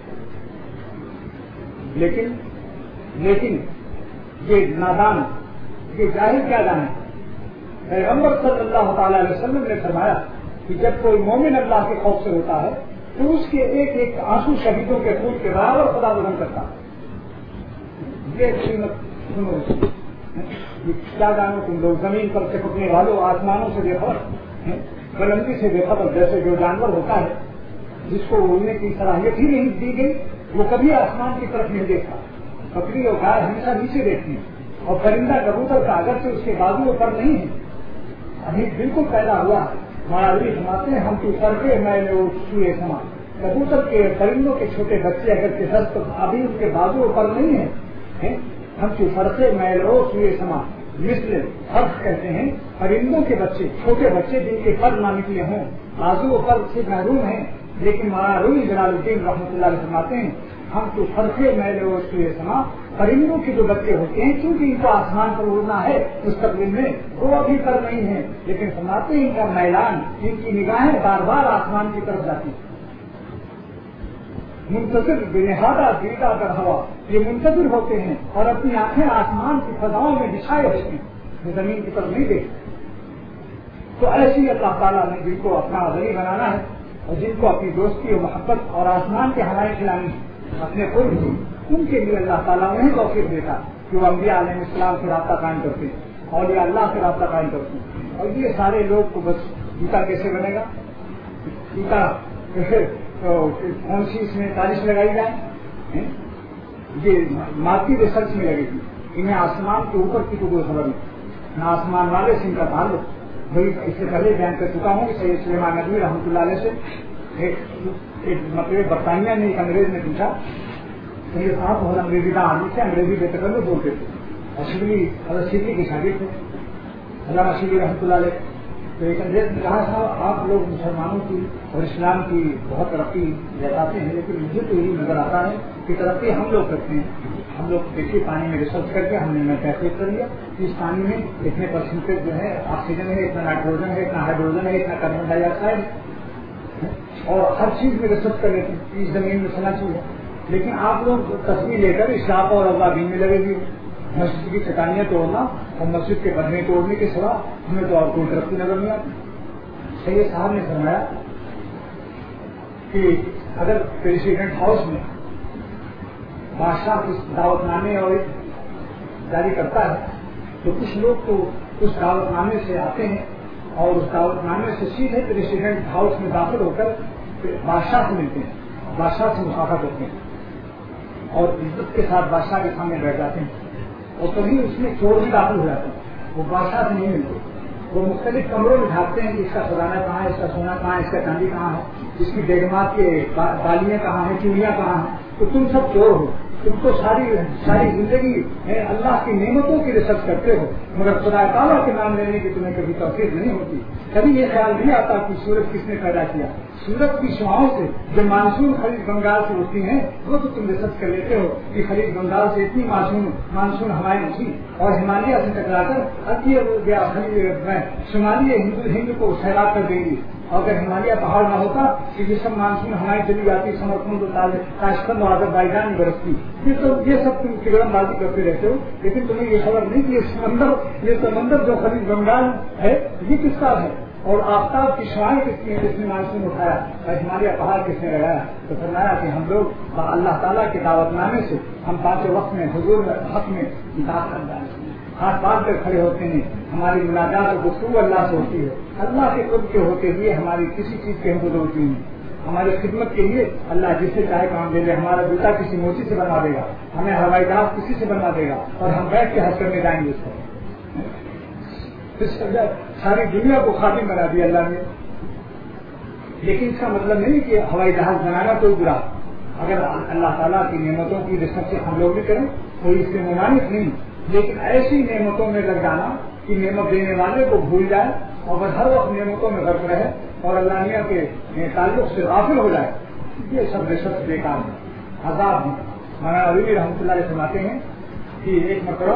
لیکن لیکن یہ نادان یہ جاہل کیا جانے، پیغمبر صلی اللہ تعالی علیہ وسلم نے فرمایا کہ جب کوئی مومن اللہ کے خوف سے ہوتا ہے تو اس کے ایک ایک آنسو شہیدوں کے خون کے برابر خدا بلند کرتا ہے۔ یہ قیمت سنو، کیا جانو تم لوگ زمین پر چپکنے والوں، آسمانوں سے بے خبر، بلندی سے بے خبر، جیسے جو جانور ہوتا ہے جس کو اڑنے کی صلاحیت ہی نہیں دی گئی وہ کبھی آسمان کی طرف نہیں دیکھتا، بکری اور گائے ہمیشہ نیچے دیکھتی ہیں، اور پرندہ کبوتر کا اگر سے اس کے بازو پر نہیں ہے، ابھی بالکل پیدا ہوا ہے، مہاویر سماتے ہیں ہم تو کر کے میں نے وہ سوئے سما، کبوتر کے پرندوں کے چھوٹے بچے اگر کے دست ابھی اس کے بازو پر نہیں ہے، ہم تو فرقے میں لو سوئے سما، مثل فرق کہتے ہیں پرندوں کے بچے، چھوٹے بچے جن کے پر نہ نکلے ہوں، بازو پر سے محروم ہیں، لیکن مولانا رومی جلال الدین رحمۃ اللہ علیہ فرماتے ہیں ہم تو فرقے میں لو سوئے سما، پرندوں کے جو بچے ہوتے ہیں کیونکہ ان کو آسمان پر اڑنا ہے مستقبل میں، وہ ابھی پر نہیں ہے، لیکن فرماتے ہیں ان کا میلان، ان کی نگاہیں بار بار آسمان کی طرف جاتی ہیں، منتظر بنہادہ دیدہ در ہوا، یہ منتظر ہوتے ہیں اور اپنی آنکھیں آسمان کی فضاؤں میں بچھائے ہوتے ہیں، وہ زمین کی طرف نہیں دیکھتے۔ تو ایسی اللہ تعالیٰ نے جن کو اپنا غنی بنانا ہے اور جن کو اپنی دوستی اور محبت اور آسمان کے ہوائیں کھلانی ہے اپنے خود ہی، ان کے لیے اللہ تعالیٰ انہیں توفیق دیتا کہ وہ انبیاء علیہ السلام سے رابطہ قائم کرتے ہیں اور یہ اللہ سے رابطہ قائم کرتے ہیں، اور یہ سارے لوگ کو بس جوتا کیسے بنے گا، جوتا کون سی اس میں تاریخ لگائی جائے، یہ مادی ریسرچ میں لگے گی، انہیں آسمان کے اوپر کی تو کوئی خبر نہیں، نہ آسمان والے سے ان کا تعلق۔ بھائی اس سے پہلے بیان کر چکا ہوں کہ سید سلیمان ندوی رحمۃ اللہ علیہ سے ایک ایک مطلب برطانیہ میں ایک انگریز نے پوچھا، سید صاحب بہت انگریزی کا عادی تھے، انگریزی بے تکلف میں بولتے تھے، اور شبلی حضرت شبلی کے شاگرد تھے علامہ شبلی رحمۃ اللہ علیہ۔ تو ایک انگریز نے کہا صاحب آپ لوگ مسلمانوں کی اور اسلام کی بہت ترقی جتاتے ہیں، لیکن مجھے تو یہی نظر آتا ہے کہ ترقی ہم لوگ کرتے ہیں، ہم لوگ دیکھیے پانی میں ریسرچ کر کے ہم نے میں تحقیق کر لیا کہ اس پانی میں اتنے پرسنٹیج جو ہے آکسیجن ہے، اتنا نائٹروجن ہے، اتنا ہائیڈروجن ہے، اتنا کاربن ڈائی آکسائڈ ہے، اور ہر چیز میں ریسرچ کر لیتے ہیں، اس زمین میں سنا چاہیے، لیکن آپ لوگ تصویر لے کر اسراف اور اوابین میں لگے ہوئے، مسجد کی چٹانیاں توڑنا اور مسجد کے بدنے توڑنے کے سوا ہمیں تو اور کوئی ترقی نظر نہیں آتی۔ سید صاحب نے فرمایا کہ اگر پریسیڈنٹ ہاؤس میں بادشاہ کچھ دعوت نامے اور جاری کرتا ہے تو کچھ لوگ تو اس دعوت نامے سے آتے ہیں اور اس دعوت نامے سے سیدھے پریسیڈنٹ ہاؤس میں داخل ہو کر بادشاہ سے ملتے ہیں، بادشاہ سے مشاورہ کرتے ہیں اور عزت کے ساتھ بادشاہ کے سامنے بیٹھ جاتے ہیں. اور کبھی اس میں چور بھی داخل ہو جاتے ہیں، وہ بادشاہ سے نہیں ملتے، وہ مختلف کمروں میں ڈھانپتے ہیں کہ اس کا خزانہ کہاں ہے، اس کا سونا کہاں ہے، اس کا چاندی کہاں ہے، اس کی بیگمات کے بالیاں کہاں ہیں، چوڑیاں کہاں ہیں. تو تم سب چور ہو، تم تو ساری ساری زندگی اللہ کی نعمتوں کی ریسرچ کرتے ہو، مگر خدا تعالیٰ کے نام لینے کی تمہیں کبھی توفیق نہیں ہوتی. کبھی یہ خیال نہیں آتا کہ سورج کس نے پیدا کیا. سورج کی شعاؤں سے جو مانسون خلیج بنگال سے اٹھتی ہیں وہ تو تم ریسرچ کر لیتے ہو کہ خلیج بنگال سے اتنی مانسون مانسون ہوائیں اٹھی اور ہمالیہ سے ٹکرا کر شمالی ہندو ہند کو سیلاب کر دیں گی. اور اگر ہمالیہ پہاڑ نہ ہوتا کہ یہ سب مانسون ہوائیں چلی جاتی، سمرکند تاشقند اور آذربائیجان میں برستی. یہ تو یہ سب تم فکرم بازی کرتے رہتے ہو، لیکن تمہیں یہ خبر نہیں کہ یہ سمندر یہ سمندر جو خلیج بنگال ہے یہ کس کا ہے، اور آفتاب کی شعائیں کس کی ہیں جس نے مانسون اٹھایا اور ہمالیہ پہاڑ کس نے لگایا. تو فرمایا کہ ہم لوگ اللہ تعالیٰ کے دعوت نامے سے ہم پانچوں وقت میں حضور حق میں داخل جانے ہاتھ باندھ کر کھڑے ہوتے ہیں. ہماری مناجات اور گفتگو اللہ سے ہوتی ہے. اللہ کے قرب کے ہوتے ہوئے ہماری کسی چیز کی ہم کو ضرورت نہیں ہے. ہماری خدمت کے لیے اللہ جس سے چاہے کام دے دے. ہمارا جوتا کسی موچی سے بنوا دے گا، ہمیں ہوائی جہاز کسی سے بنوا دے گا اور ہم بیٹھ کے حج کرنے جائیں گے. اس کو ساری دنیا کو خادم بنا دیا اللہ نے. لیکن اس کا مطلب نہیں کہ ہوائی جہاز بنانا کوئی برا. اگر اللہ تعالیٰ کی نعمتوں کی ریسرچ ہم لوگ بھی کریں تو اس سے ممانعت نہیں، لیکن ایسی نعمتوں میں لگ جانا کہ نعمت دینے والے کو بھول جائے اور ہر وقت نعمتوں میں غرق رہے اور اللہ کے تعلق سے غافل ہو جائے، یہ سب ریسرچ بیکار ہے، عذاب ہے. مولانا علی رحمۃ اللہ علیہ فرماتے ہیں کہ ایک مرتبہ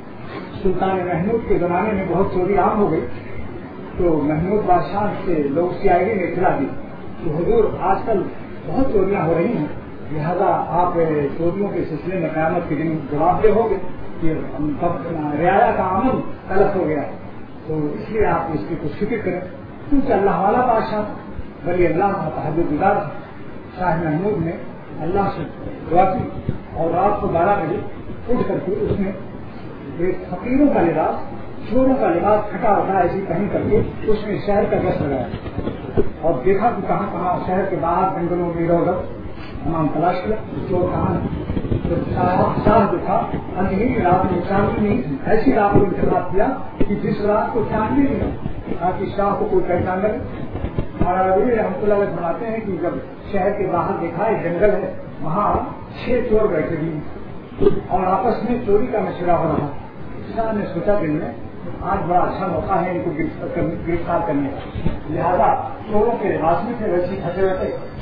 سلطان محمود کے زمانے میں بہت چوری عام ہو گئی، تو محمود بادشاہ سے لوگ سی آئی ڈی نے اطلاع دی کہ حضور آج کل بہت چوریاں ہو رہی ہیں، لہذا آپ چوریوں کے سلسلے میں قیامت کے دن جواب دہ ہو گے کہ رعایا کا عمل غلط ہو گیا ہے، تو اس لیے آپ اس کی کچھ فکر کریں. کیونکہ اللہ والا بادشاہ ولی اللہ کا تہجد گزار شاہ محمود نے اللہ سے دعا کی اور رات کو بارہ بجے اٹھ کر کے اس نے ایک فقیروں کا لباس چوروں کا لباس پھٹا ہوتا ایسی پہن کر کے اس نے شہر کا گشت لگایا اور دیکھا کہ کہاں کہاں شہر کے باہر جنگلوں میں ادھر ادھر تمام تلاش کیا چور کہاں تو شاہ جو تھا اندھیری رات میں چاندنی نہیں ایسی رات کو انتخاب کیا کہ جس رات کو چاندنی نہیں تاکہ شاہ کو کوئی پہچان کرے. اور رحمۃ اللہ علیہ بناتے ہیں کہ جب شہر کے باہر دیکھا ایک جنگل ہے، وہاں چھ چور بیٹھے ہوئے اور آپس میں چوری کا مشورہ ہو رہا. شاہ نے سوچا دن میں آج بڑا اچھا موقع ہے ان کو گرفتار کرنے کا، لہذا چوروں کے لباس میں سے ویسے پھنسے ہوئے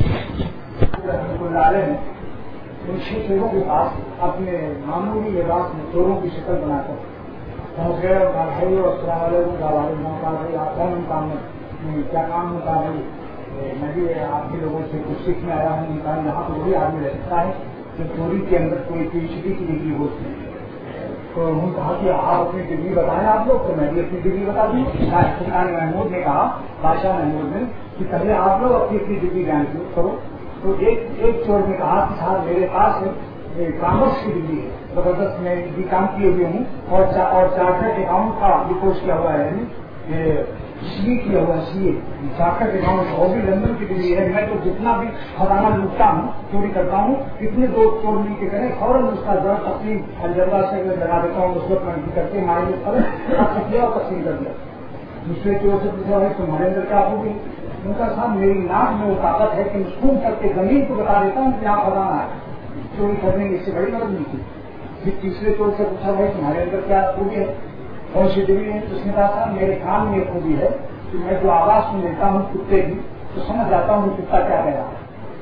تھے رحمۃ اللہ علیہ نے ان چھ چوروں کے پاس اپنے معمولی لباس میں چوروں کی شکل بنا کر پہنچ گئے اور بھائی اور السلام علیکم کہا بھائی آپ کون کام میں کیا کام ہوتا ہے، میں بھی آپ کے لوگوں سے کچھ سیکھنے آیا ہوں. کہا یہاں تو وہی آدمی رہ سکتا ہے کہ چوری کے اندر کوئی پی ایچ ڈی کی ڈگری ہوتی ہے. تو انہوں نے کہا کہ آپ اپنی ڈگری بتائیں آپ لوگ، تو میں بھی اپنی ڈگری بتا دوں. سلطان محمود نے کہا بادشاہ محمود نے کہ پہلے آپ لوگ اپنی اپنی ڈگری جان کرو. تو ایک ایک چور نے کہا کہ صاحب میرے پاس کامرس کی ڈگری ہے، زبردست میں بھی کام کیے ہوئے ہوں اور چارٹرڈ اکاؤنٹ کا بھی کورس کیا ہوا ہے، یعنی سی کیا ہوا ہے، سی اے چارٹرڈ اکاؤنٹ وہ بھی لندن کی ڈگری ہے. میں تو جتنا بھی خزانہ لوٹتا ہوں چوری کرتا ہوں کتنے دو چور مل کے کریں فوراً اس کا جڑ تقسیم الجبا سے لگا دیتا ہوں، اس وقت میں کر کے مائنس کریں اور تقسیم کر دیا. دوسرے چور سے پوچھا ہے تمہارے اندر کیا ہوگی؟ ان کا صاحب میری ناک میں وہ طاقت ہے کہ میں خون کر کے زمین کو بتا دیتا ہوں کہ یہاں خزانہ ہے. چوری کرنے کی اس سے بڑی مدد نہیں کی. پھر تیسرے چور سے پوچھا بھائی تمہارے اندر کیا خوبی ہے، کون سی ڈگری ہے؟ اس نے کہا صاحب میرے کان میں یہ خوبی ہے کہ میں جو آواز سن لیتا ہوں کتے کی تو سمجھ جاتا ہوں کتا کیا کہہ رہا ہے.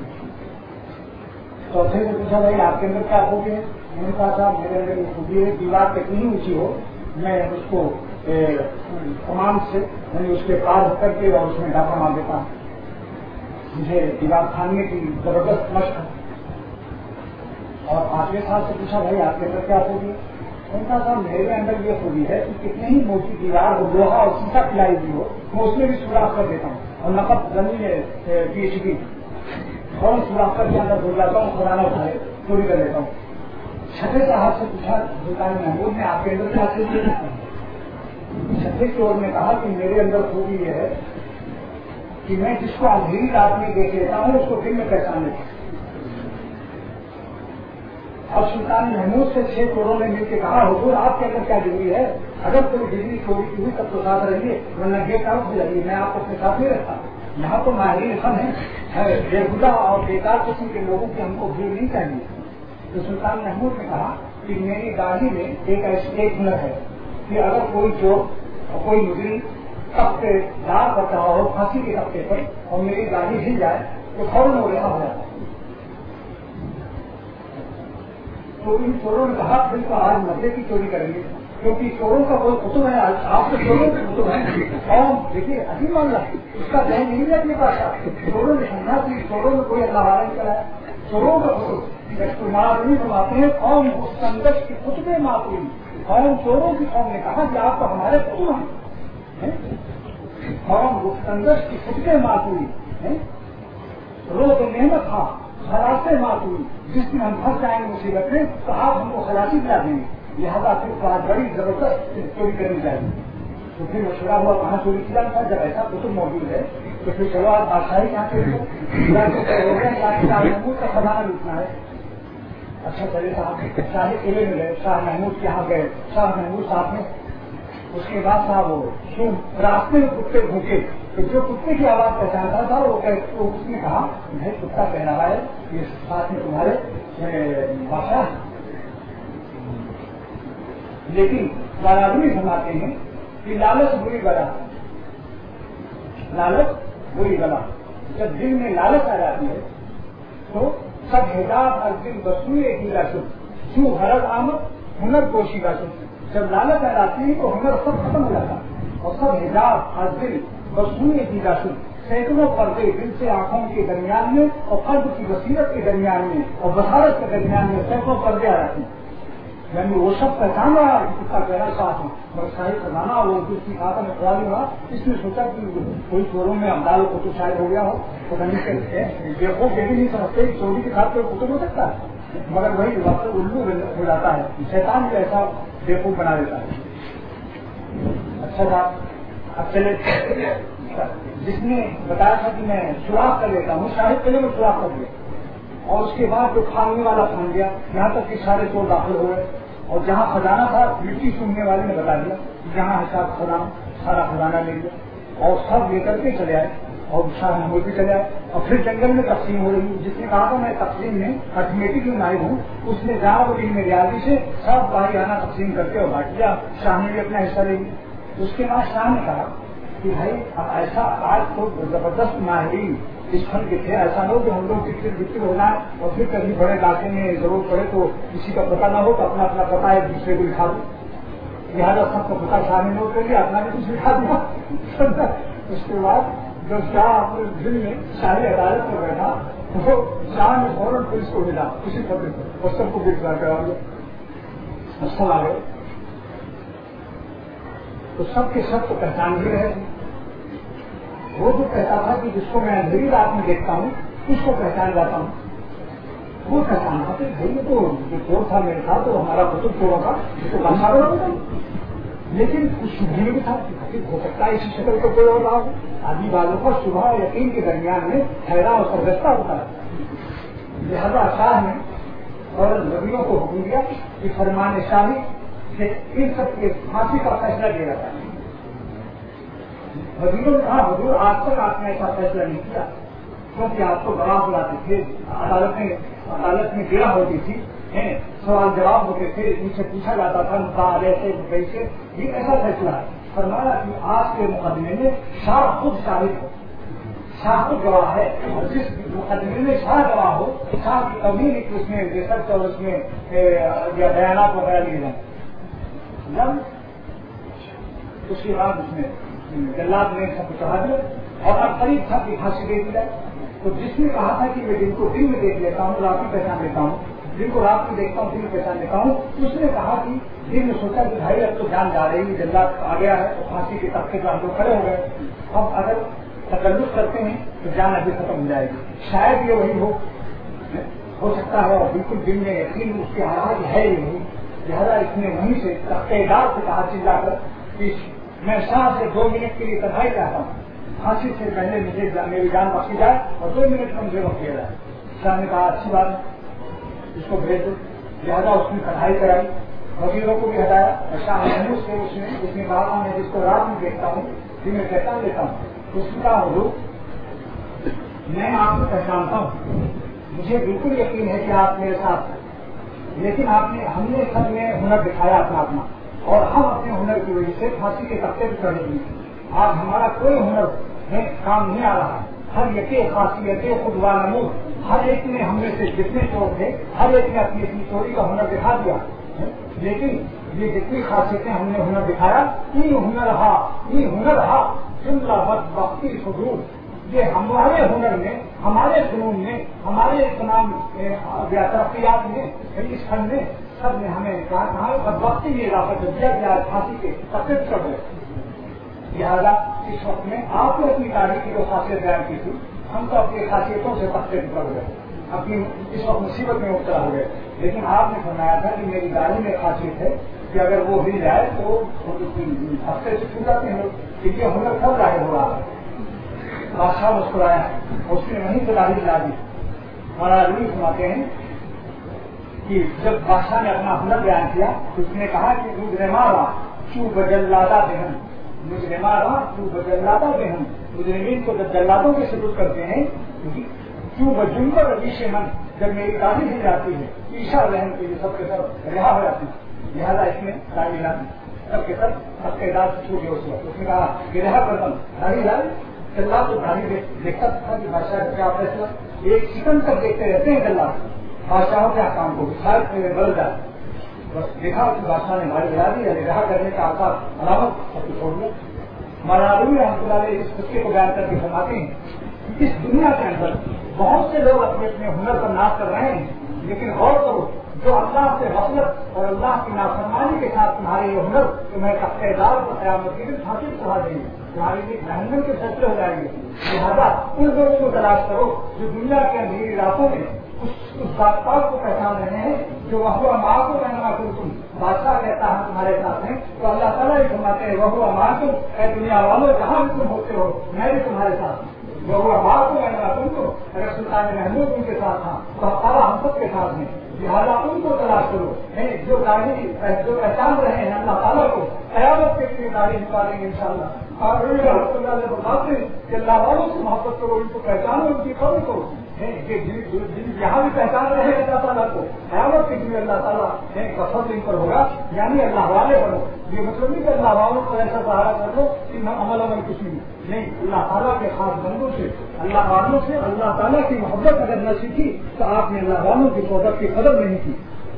چوتھے سے پوچھا بھائی آپ کے اندر کیا خوبی ہے؟ میں نے کہا صاحب میرے اندر یہ خوبی ہے دیوار کتنی اونچی ہو میں اس کو کمان سے یعنی اس کے پار کر کے اور اس میں ڈاکہ مار دیتا ہوں. مجھے دیوار کھاننے کی زبردست مشق ہے. اور پانچویں سال سے پوچھا بھائی آپ کے اندر کیا خوبی ہے؟ ان کا صاحب میرے اندر یہ خوبی ہے کہ کتنی ہی موٹی دیوار ہو لوہا اور سیسا کھلائی ہوئی ہو میں اس میں بھی سوراخ کر دیتا ہوں اور نقد زمین پی ایچ ڈی اور سوراخ کر کے اندر گھر جاتا ہوں خزانہ اٹھائے چوری کر لیتا ہوں. چھٹے صاحب سے پوچھا سلطان محمود نے آپ کے اندر کیا خوبی ہے؟ چھٹے چور نے کہا کہ میرے اندر خوبی یہ ہے کہ میں جس کو اندھیری رات میں دیکھ لیتا ہوں اس کو دن میں پہچان لیتا ہوں. اب سلطان محمود سے چھ چوروں نے مل کے کہا حضور آپ کے اندر کیا ڈگری ہے؟ اگر کوئی ڈگری چوری کی ہوئی تب تو ساتھ رہیے ورنہ گیٹ آؤٹ ہو جائیے. میں آپ کو اپنے ساتھ نہیں رکھتا. یہاں تو ماہرین فن ہے بےہودہ اور بیکار قسم کے لوگوں کی ہم کو بھیڑ نہیں چاہیے. تو سلطان محمود نے کہا کہ میری داڑھی میں ایک ایک ہنر ہے کہ اگر کوئی چور اور کوئی مجرم تختے دار پر رہا ہو پھانسی کے تختے پر اور میری داڑھی ہل جائے تو فوراً وہ رہا ہو جاتا ہے. تو ان چوروں نے کہا پھر تو آج مزے کی چوری کریں گے کیونکہ چوروں کا کوئی کتب ہے. آپ کے چوروں کے کتب ہیں اور دیکھیے عجیب معاملہ اس کا ذہن نہیں ہے اپنے پاس. چوروں نے سمجھا کہ چوروں میں کوئی اللہ والا نہیں کرایا. چوروں کا کتب سناتے ہیں قوم مستندش کی خطبے معقول. قوم چوروں کی قوم نے کہا کہ آپ تو ہمارے کتب ہیں. قوم مستندش کی خطبے معقول روز محنت تھا خلاصے معقول. جس دن ہم پھنس جائیں گے مصیبت میں تو آپ ہم کو خلاصی دلا دیں گے. لہٰذا پھر بات بڑی زبردست چوری کرنی چاہیے. تو پھر مشورہ ہوا کہاں چوری کیا تھا. جب ایسا کتب موجود ہے تو پھر چلو آپ بادشاہی کہاں سے ہو گیا محمود کا خزانہ لوٹنا ہے. اچھا چلے صاحب شاہی قلعے میں گئے. شاہ محمود کے یہاں گئے. شاہ محمود صاحب میں اس کے بعد صاحب وہ راستے میں کتے بھوکے تو جو کتے کی آواز پہچانتا تھا وہ اس نے کہا بھائی کتا کہہ رہا ہے یہ ساتھ میں تمہارے بادشاہ. لیکن آدمی سمجھاتے ہیں کہ لالچ بری بلا. لالچ بری بلا. جب دل میں لالچ آ جاتی ہے تو سب حجاب ہر دن بسوئے کی رسم کیوں حرض آمد ہنر کوشی کا سن. جب لالچ آ جاتی ہے تو ہنر سب ختم ہو جاتا اور سب حجاب ہر دن بسوئے کی رسم سینکڑوں پردے دل سے آنکھوں کے درمیان میں اور قلب کی بصیرت کے درمیان میں اور بصارت کے درمیان میں سینکڑوں پردے آ جاتے ہیں. یعنی وہ سب پہچان رہا اس کا گہرا ساتھ ہے مگر شاہی خزانہ وہ اس کی کھاتا میں خیال ہوا. اس نے سوچا کہ کوئی چوروں میں امداد کو تو شاید ہو گیا ہو تو دیکھو یہ بھی نہیں سمجھتے چوری کے کھاتے میں کتب ہو سکتا ہے مگر وہی وقت الو ہو جاتا ہے. شیطان بھی ایسا بیوقوف بنا دیتا ہے. اچھا تھا. اب چلے جس نے بتایا تھا کہ میں سوراخ کر لیتا ہوں شاہد پہلے میں سوراخ کر لیا اور اس کے بعد جو کھانے والا کھان گیا یہاں تک کہ سارے چور داخل ہوئے اور جہاں خزانہ تھا مٹی سننے والے نے بتا دیا جہاں حساب خزانہ سارا خزانہ لے لیا اور سب لے کر کے چلے آئے اور شاہ محمود بھی چلے آئے. اور پھر جنگل میں تقسیم ہو رہی جس نے کہا تھا میں تقسیم میں ارتھمیٹک میں نائب ہوں اس نے جہاں وہ میں ریاضی سے سب بھائی آنا تقسیم کر کے اور بانٹ دیا. شاہ نے بھی اپنا حصہ لے لیا. اس کے بعد شاہ نے کہا کہ بھائی اب ایسا آج تو زبردست ماہرین اس فن کے تھے ایسا نہ ہو کہ ہم لوگ کچھ بکر ہونا ہے اور پھر کبھی بڑے علاقے میں ضرورت پڑے تو کسی کا پتہ نہ ہو تو اپنا اپنا پتہ ایک دوسرے کو لکھا دو. لہٰذا سب کا پتہ شاہ نے نوٹ کر لیا اپنا بھی کچھ لکھا دیا. اس کے بعد جب شاہ اپنے دل میں شاہی عدالت میں بیٹھا تو شاہ نے فوراً پولیس کو ملا اسی پتے پر اور سب کو گرفتار کرا دیا. سب آ گئے تو سب کے سب کو پہچان بھی رہے. وہ جو کہتا تھا کہ جس کو میں اندھیری رات میں دیکھتا ہوں اس کو پہچان جاتا ہوں وہ پہچان تھا کہ بھائی تو جو چور تھا میرے ساتھ تو ہمارا کتب چوروں کا اس کو بنسا رہا ہوگا. لیکن اس شبہ میں بھی تھا کہ ہو سکتا ہے اسی شکل کو کوئی اور رہا ہو. آدمی والوں کا صبح اور یقین کے درمیان میں ٹھہرا اور سرگستہ ہوتا ہے. لہذا شاہ نے اور نبیوں کو حکم دیا کہ فرمان شاہی سے ان سب کے پھانسی کا فیصلہ دیا جاتا ہے. وزیروں نے کہا حضور آج تک آپ نے ایسا فیصلہ نہیں کیا کیونکہ آپ کو گواہ بلاتے تھے عدالت میں عدالت میں گرا ہوتی تھی سوال جواب ہوتے تھے ان سے پوچھا جاتا تھا ایسے کیسے یہ ایسا فیصلہ ہے. فرمایا کہ آج کے مقدمے میں شاہ خود شاہد ہو شاہ خود گواہ ہے اور جس مقدمے میں شاہ گواہ ہو شاہ کی کمی نہیں کہ اس میں ریسرچ اور اس میں یا بیانات وغیرہ لیے جائیں. جب اس کے بعد اس میں جلاد نے سب کو چڑھا دیا اور اب قریب تھا کہ پھانسی دے دیا. تو جس نے کہا تھا کہ میں دن کو دن میں دیکھ لیتا ہوں رات میں پہچان لیتا ہوں دن کو رات میں دیکھتا ہوں دن میں پہچان لیتا ہوں اس نے کہا کہ دن میں سوچا کہ بھائی اب تو جان جا رہی جلاد آ گیا ہے تو پھانسی کے تختے پر ہم لوگ کھڑے ہو گئے. اب اگر تکلف کرتے ہیں تو جان ابھی ختم ہو جائے گی. شاید یہ وہی ہو ہو سکتا ہے اور بالکل دن میں یقین اس کے حالات ہے ہی نہیں. لہٰذا اس نے وہیں سے تختے دار سے کہا چل جا کر میں شاہ سے دو منٹ کے لیے تنہائی چاہتا ہوں، پھانسی سے پہلے مجھے میری جان بخشی جائے اور دو منٹ میں مجھے وقت دیا جائے۔ شاہ نے کہا اچھی بات ہے، اس کو بھیج دو۔ لہٰذا اس نے کڑھائی کرائی، وزیروں کو بھی ہٹایا اور شاہ محمود سے اس نے اس نے کہا میں جس کو رات میں دیکھتا ہوں دن میں پہچان لیتا ہوں، اس نے کہا حضور میں آپ کو پہچانتا ہوں، مجھے بالکل یقین ہے کہ آپ میرے ساتھ ہیں، لیکن آپ نے ہم نے سب میں ہنر دکھایا اپنا اپنا، اور ہم اپنے ہنر کی وجہ سے پھانسی کے تختے پہ چڑھ گئے۔ آج ہمارا کوئی ہنر ہے کام نہیں آ رہا، ہر یقے خاصیت خود و نمود، ہر ایک نے ہم میں سے جتنے چور تھے ہر ایک نے اپنی اپنی چوری کا ہنر دکھا دیا، لیکن یہ جتنی خاصیتیں ہم نے ہنر دکھایا یہ ہنر رہا یہ ہنر رہا جملہ بد وقتی صدور، یہ ہمارے ہنر میں ہمارے فنون میں ہمارے تمام ترقیات میں اس فن میں سب نے ہمیں کہا کہاں بد وقتی یہ علاقہ دیا گیا پھانسی کے تقریب کر گئے۔ لہٰذا اس وقت میں آپ نے اپنی تاریخ کی جو خاصیت بیان کی تھی ہم تو اپنی خاصیتوں سے تقریب کر گئے، اپنی اس وقت مصیبت میں مبتلا ہو گئے، لیکن آپ نے فرمایا تھا کہ میری گاڑی میں خاصیت ہے کہ اگر وہ ہل جائے تو ہفتے سے چھو جاتے ہیں کہ یہ ہنر کب ظاہر ہو رہا ہے۔ بادشاہ مسکرایا، اس نے وہیں سے گاڑی لا دی۔ مولانا رومی سناتے ہیں کہ جب بادشاہ نے اپنا ہنر بیان کیا تو اس نے کہا کہ مجھے مارا چو بجلادا بہن، مجھے مارا چو بجلادا بہن، مجرمین کو جب جلادوں کے سلوک کرتے ہیں چو بجنکر عیش من، جب میری گاڑی ہل جاتی ہے عیشا بہن کے لیے سب کے سب رہا ہو جاتی ہے، لہٰذا اس میں گاڑی لاتی سب کے سب سب کے دار سے چھوٹ گئے۔ اس وقت اس نے کہا کہ رہا کردم گاڑی لائی، چلا تو گاڑی دیکھتا تھا کہ بادشاہ کا کیا فیصلہ، ایک سیکنڈ تک دیکھتے رہتے ہیں چلا بادشاہوں کے حکام کو شاید بدل جائے، بس دیکھا کہ بادشاہ نے گاڑی لا دی، رہا کرنے کا آسان علامت سب کو چھوڑ دیا۔ مولانا رحمۃ اللہ علیہ اس قصے کو بیان کر کے فرماتے ہیں کہ اس دنیا کے اندر بہت سے لوگ اپنے اپنے ہنر پر ناز کر رہے ہیں، لیکن غور کرو جو اللہ سے غفلت اور اللہ کی نافرمانی کے ساتھ تمہارے یہ ہنر تمہیں تختےدار کو قیامت کے دن پھانسی چڑھا دیں گے، تمہارے لیے جہنم کے فیصلے ہو جائیں گے۔ لہٰذا ان لوگوں کو تلاش کرو جو دنیا کے اندھیری راتوں میں اس ذات پاک کو پہچان رہے ہیں جو وہ ماں کو کہنا تم بادشاہ کہتا ہے تمہارے ساتھ ہیں، تو اللہ تعالیٰ ہی فرماتے ہیں وہ ماں تم اے دنیا والوں جہاں بھی تم ہوتے ہو میں بھی تمہارے ساتھ ہوں، وہ ماں کو کہنا تم کو اگر سلطان محمود ان کے ساتھ تھا تو تعالیٰ ہم سب کے ساتھ ہیں، لہٰذا ان کو تلاش کرو جو گاڑی جو پہچان رہے ہیں اللہ تعالیٰ کو قیامت کے لیے گاڑی نکالیں گے ان شاء اللہ۔ اور بتاتے ہیں کہ اللہ والوں سے محبت کرو، ان کو پہچانو، ان کی قدر کرو، یہاں بھی پہچان رہے ہیں اللہ تعالیٰ کو قیامت کے لیے اللہ تعالیٰ کا فضل ان پر ہوگا، یعنی اللہ والے بنو۔ یہ مطلب نہیں کہ اللہ والوں کو ایسا سہارا کر دو کہ عمل عمل کچھ نہیں نہیں، اللہ تعالیٰ کے خاص بندوں سے اللہ والوں سے اللہ تعالیٰ کی محبت اگر نہ سیکھی تو آپ نے اللہ والوں کی محبت کی قدر نہیں کی۔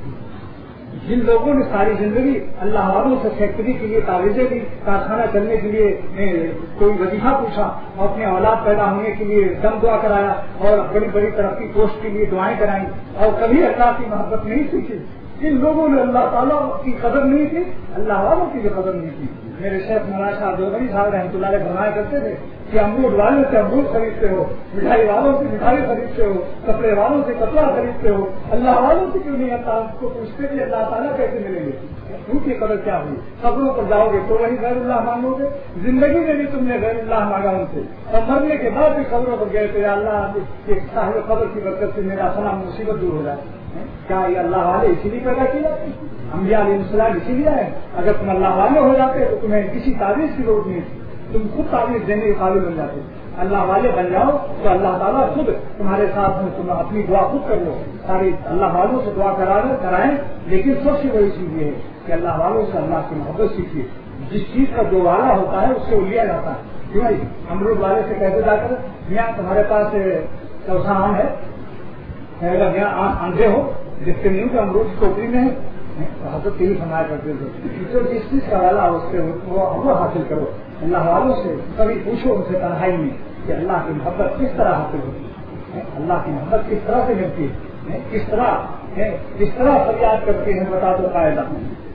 جن لوگوں نے ساری زندگی اللہ والوں سے فیکٹری کے لیے تعویذیں دی، کارخانہ چلنے کے لیے کوئی وظیفہ پوچھا اور اپنے اولاد پیدا ہونے کے لیے دم دعا کرایا اور بڑی بڑی ترقی پوسٹ کے لیے دعائیں کرائیں اور کبھی اللہ کی محبت نہیں سیکھی، جن لوگوں نے اللہ تعالیٰ کی قدر نہیں کی اللہ والوں کی بھی قدر نہیں کی۔ میرے شیخ مولانا شاہ دوغری صاحب رحمۃ اللہ علیہ فرمایا کرتے تھے کہ امرود والوں سے امرود خریدتے ہو، مٹھائی والوں سے مٹھائی خریدتے ہو، کپڑے والوں سے کپڑا خریدتے ہو، اللہ والوں سے کیوں نہیں آتا؟ اس کو پوچھتے کہ اللہ تعالیٰ کیسے ملیں گے؟ ان کی قدر کیا ہوئی؟ قبروں پر جاؤ گے تو وہی غیر اللہ مانگو گے، زندگی میں بھی تم نے غیر اللہ مانگا ان سے، اور مرنے کے بعد بھی قبروں پر گئے تو یا اللہ صاحب قبر کی برکت سے میرا سلام مصیبت دور ہو جائے۔ کیا یہ اللہ والے اسی لیے پیدا کیا؟ انبیاء علیہ السلام اسی لیے آئے۔ اگر تم اللہ والے ہو جاتے تو تمہیں کسی تعویذ کی ضرورت نہیں تھی، تم خود تعویذ دینے کے قابل بن جاتے۔ اللہ والے بن جاؤ تو اللہ تعالیٰ خود تمہارے ساتھ میں تم اپنی دعا خود کر لو، ساری اللہ والوں سے دعا کرائیں، لیکن سب سے بڑی چیز یہ ہے کہ اللہ والوں سے اللہ کی محبت سیکھیے۔ جس چیز کا جو وعدہ ہوتا ہے اس سے وہ لیا جاتا ہے۔ کیوں بھائی امرود والے سے کہتے جا کر یہاں تمہارے پاس چوسا آم ہے، اگر یہاں اندھے ہو دیکھتے نہیں کہ امرود کی ٹوکری میں ہے، حضرت یہی فرمایا کرتے تھے جو جس چیز کا والا اس سے وہ حاصل کرو۔ اللہ والوں سے کبھی پوچھو ان سے تنہائی میں کہ اللہ کی محبت کس طرح حاصل ہوتی ہے، اللہ کی محبت کس طرح سے ملتی ہے، کس طرح کس طرح فریاد کرتے ہیں بتا دو قاعدہ،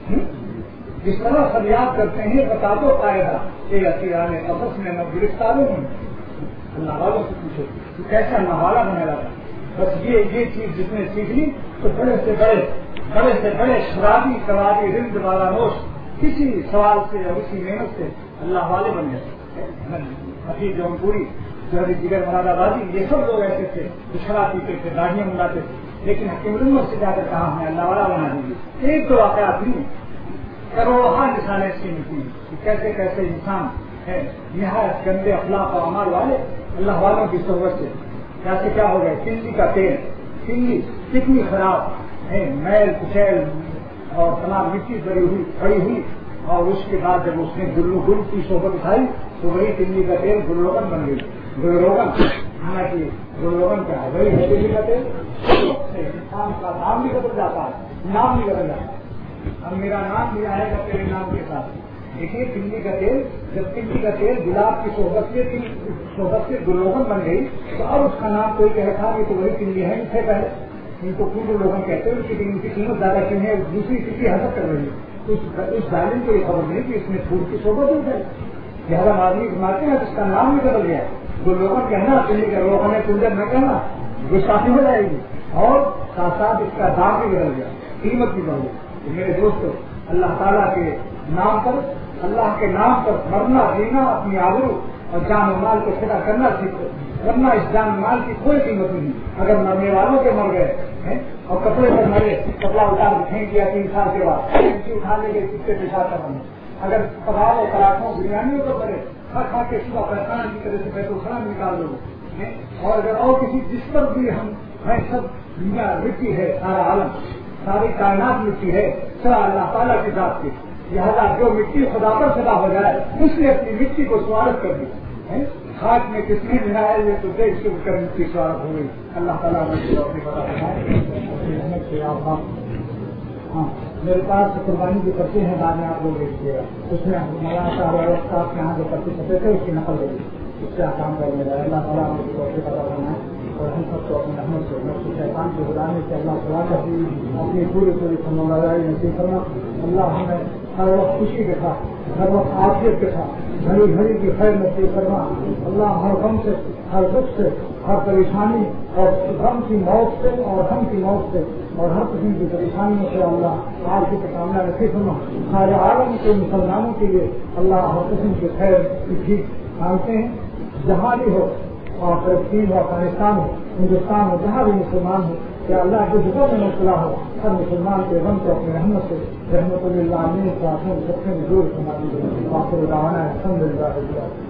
جس طرح فریاد کرتے ہیں بتا دو قاعدہ کہ اسیران قصص میں میں گرفتار ہوں۔ اللہ والوں سے پوچھو کہ کیسا اللہ والا بنے گا۔ بس یہ یہ چیز جس نے سیکھ لی تو بڑے سے بڑے بڑے سے بڑے شرابی کبابی رند والا نوش کسی سوال سے اور اسی محنت سے اللہ والے بن گئے. حفیظ جون پوری جگر مراد آبادی یہ سب لوگ ایسے تھے جو شراب پیتے تھے, داڑیاں منڈاتے تھے, لیکن حکیم الامت سے جا کر کہا ہمیں اللہ والا بنا دیجیے. ایک تو واقعات نہیں, کروڑوں مثالیں اس کی نکلی کہ کیسے کیسے انسان ہے نہایت گندے اخلاق و اعمال والے اللہ والوں کی صحبت سے کیسے کیا ہو گئے. تلی کا تیل, تلی کتنی خراب ہے, میل کچیل اور تمام مٹی بڑی ہوئی پڑی ہوئی, اور اس کے بعد جب اس نے گلو گل کی صحبت اٹھائی تو وہی تلی کا تیل گل روغن بن گئی. گل روغن حالانکہ گل روغن کیا ہے, وہی ہے تلی کا تیل. انسان کا نام بھی بدل جاتا ہے, نام بھی بدل جاتا ہے. اب میرا نام بھی آئے گا تیرے نام کے ساتھ. دیکھیے تلی کا تیل, جب تلی کا تیل گلاب کی صحبت سے صحبت سے گل روغن بن گئی تو اب اس کا نام کوئی کہے تھا کہ تو وہی تلی ہے. ان سے پہلے ان کو پورے لوگوں کہتے ہیں ان کی قیمت زیادہ کیوں ہے, دوسری تلی حرکت کر رہی ہے. اس ظالم کو یہ خبر نہیں کہ اس میں پھول کی صحبت ہو گئی. لہٰذا آدمی مارتے ہیں اس کا نام بھی بدل گیا. جو لوگوں کہنا تلی کا روغن ہے کنجر نہ کہنا گستاخی ہو جائے گی, اور ساتھ ساتھ اس کا دام بھی بدل گیا, قیمت بھی بدل گئی. میرے دوستو, اللہ تعالیٰ کے نام پر, اللہ کے نام پر مرنا جینا, اپنی آبرو اور جان و مال کو فدا کرنا سیکھو, ورنہ اس جان و مال کی کوئی قیمت نہیں. اگر مرنے والوں کے مر گئے اور کپڑے پر مرے, کپڑا اتار پھینک دیا تین سال کے بعد, اٹھا لے گئے کتنے پیشاب کر بنے. اگر کباب اور پراٹھوں بریانیوں پر مرے, کھا کھا کے صبح پریشان کی طرح سے بیت الخلا نکال دو. اور اگر اور کسی جس پر بھی ہم سب مٹی ہے, سارا عالم ساری کائنات مٹی ہے, سر اللہ تعالیٰ کی ذات کی. لہٰذا جو مٹی خدا پر فدا ہو جائے اس نے اپنی مٹی کو سوارت کر دی. خاک میں کس نے بنایا یہ تو دیکھ کے کر مٹی سوارت ہو گئی. اللہ تعالیٰ نے پتا بنایا. ہاں میرے پاس قربانی جو کرتے ہیں بعد میں آپ لوگ دیکھیے گا, اس میں مولانا صاحب صاحب کے یہاں جو کرتے سکتے تھے اس کی نقل ہوگی, اس سے کام کرنے لگا. اللہ تعالیٰ کو پتا بنائے اور ہم سب کو اپنے رحمت سے نفس شیطان کے گزارنے سے اللہ تعالیٰ کا اپنی پوری پوری سمجھداری نصیب کرنا. اللہ ہمیں ہر وقت خوشی کے ساتھ, ہر وقت عافیت کے ساتھ, گھڑی گھڑی کی خیر نصیب کرنا. اللہ ہر غم سے, ہر دکھ سے, ہر پریشانی اور غم کی موت سے اور غم کی موت سے اور ہر قسم کی پریشانیوں سے اللہ آج کی کامنا نصیب کرنا. سارے عالم کے مسلمانوں کے لیے اللہ ہر قسم کی خیر کی مانگتے ہیں, جہاں بھی ہو, اور فلسطین ہو, افغانستان ہو, ہندوستان ہو, جہاں بھی مسلمان ہو, کہ اللہ جو جگہ میں مبتلا ہو ہر مسلمان کے غم کو اپنی رحمت سے رحمت اللہ علیہ سب سے دور سماجی واقع الحمد للہ.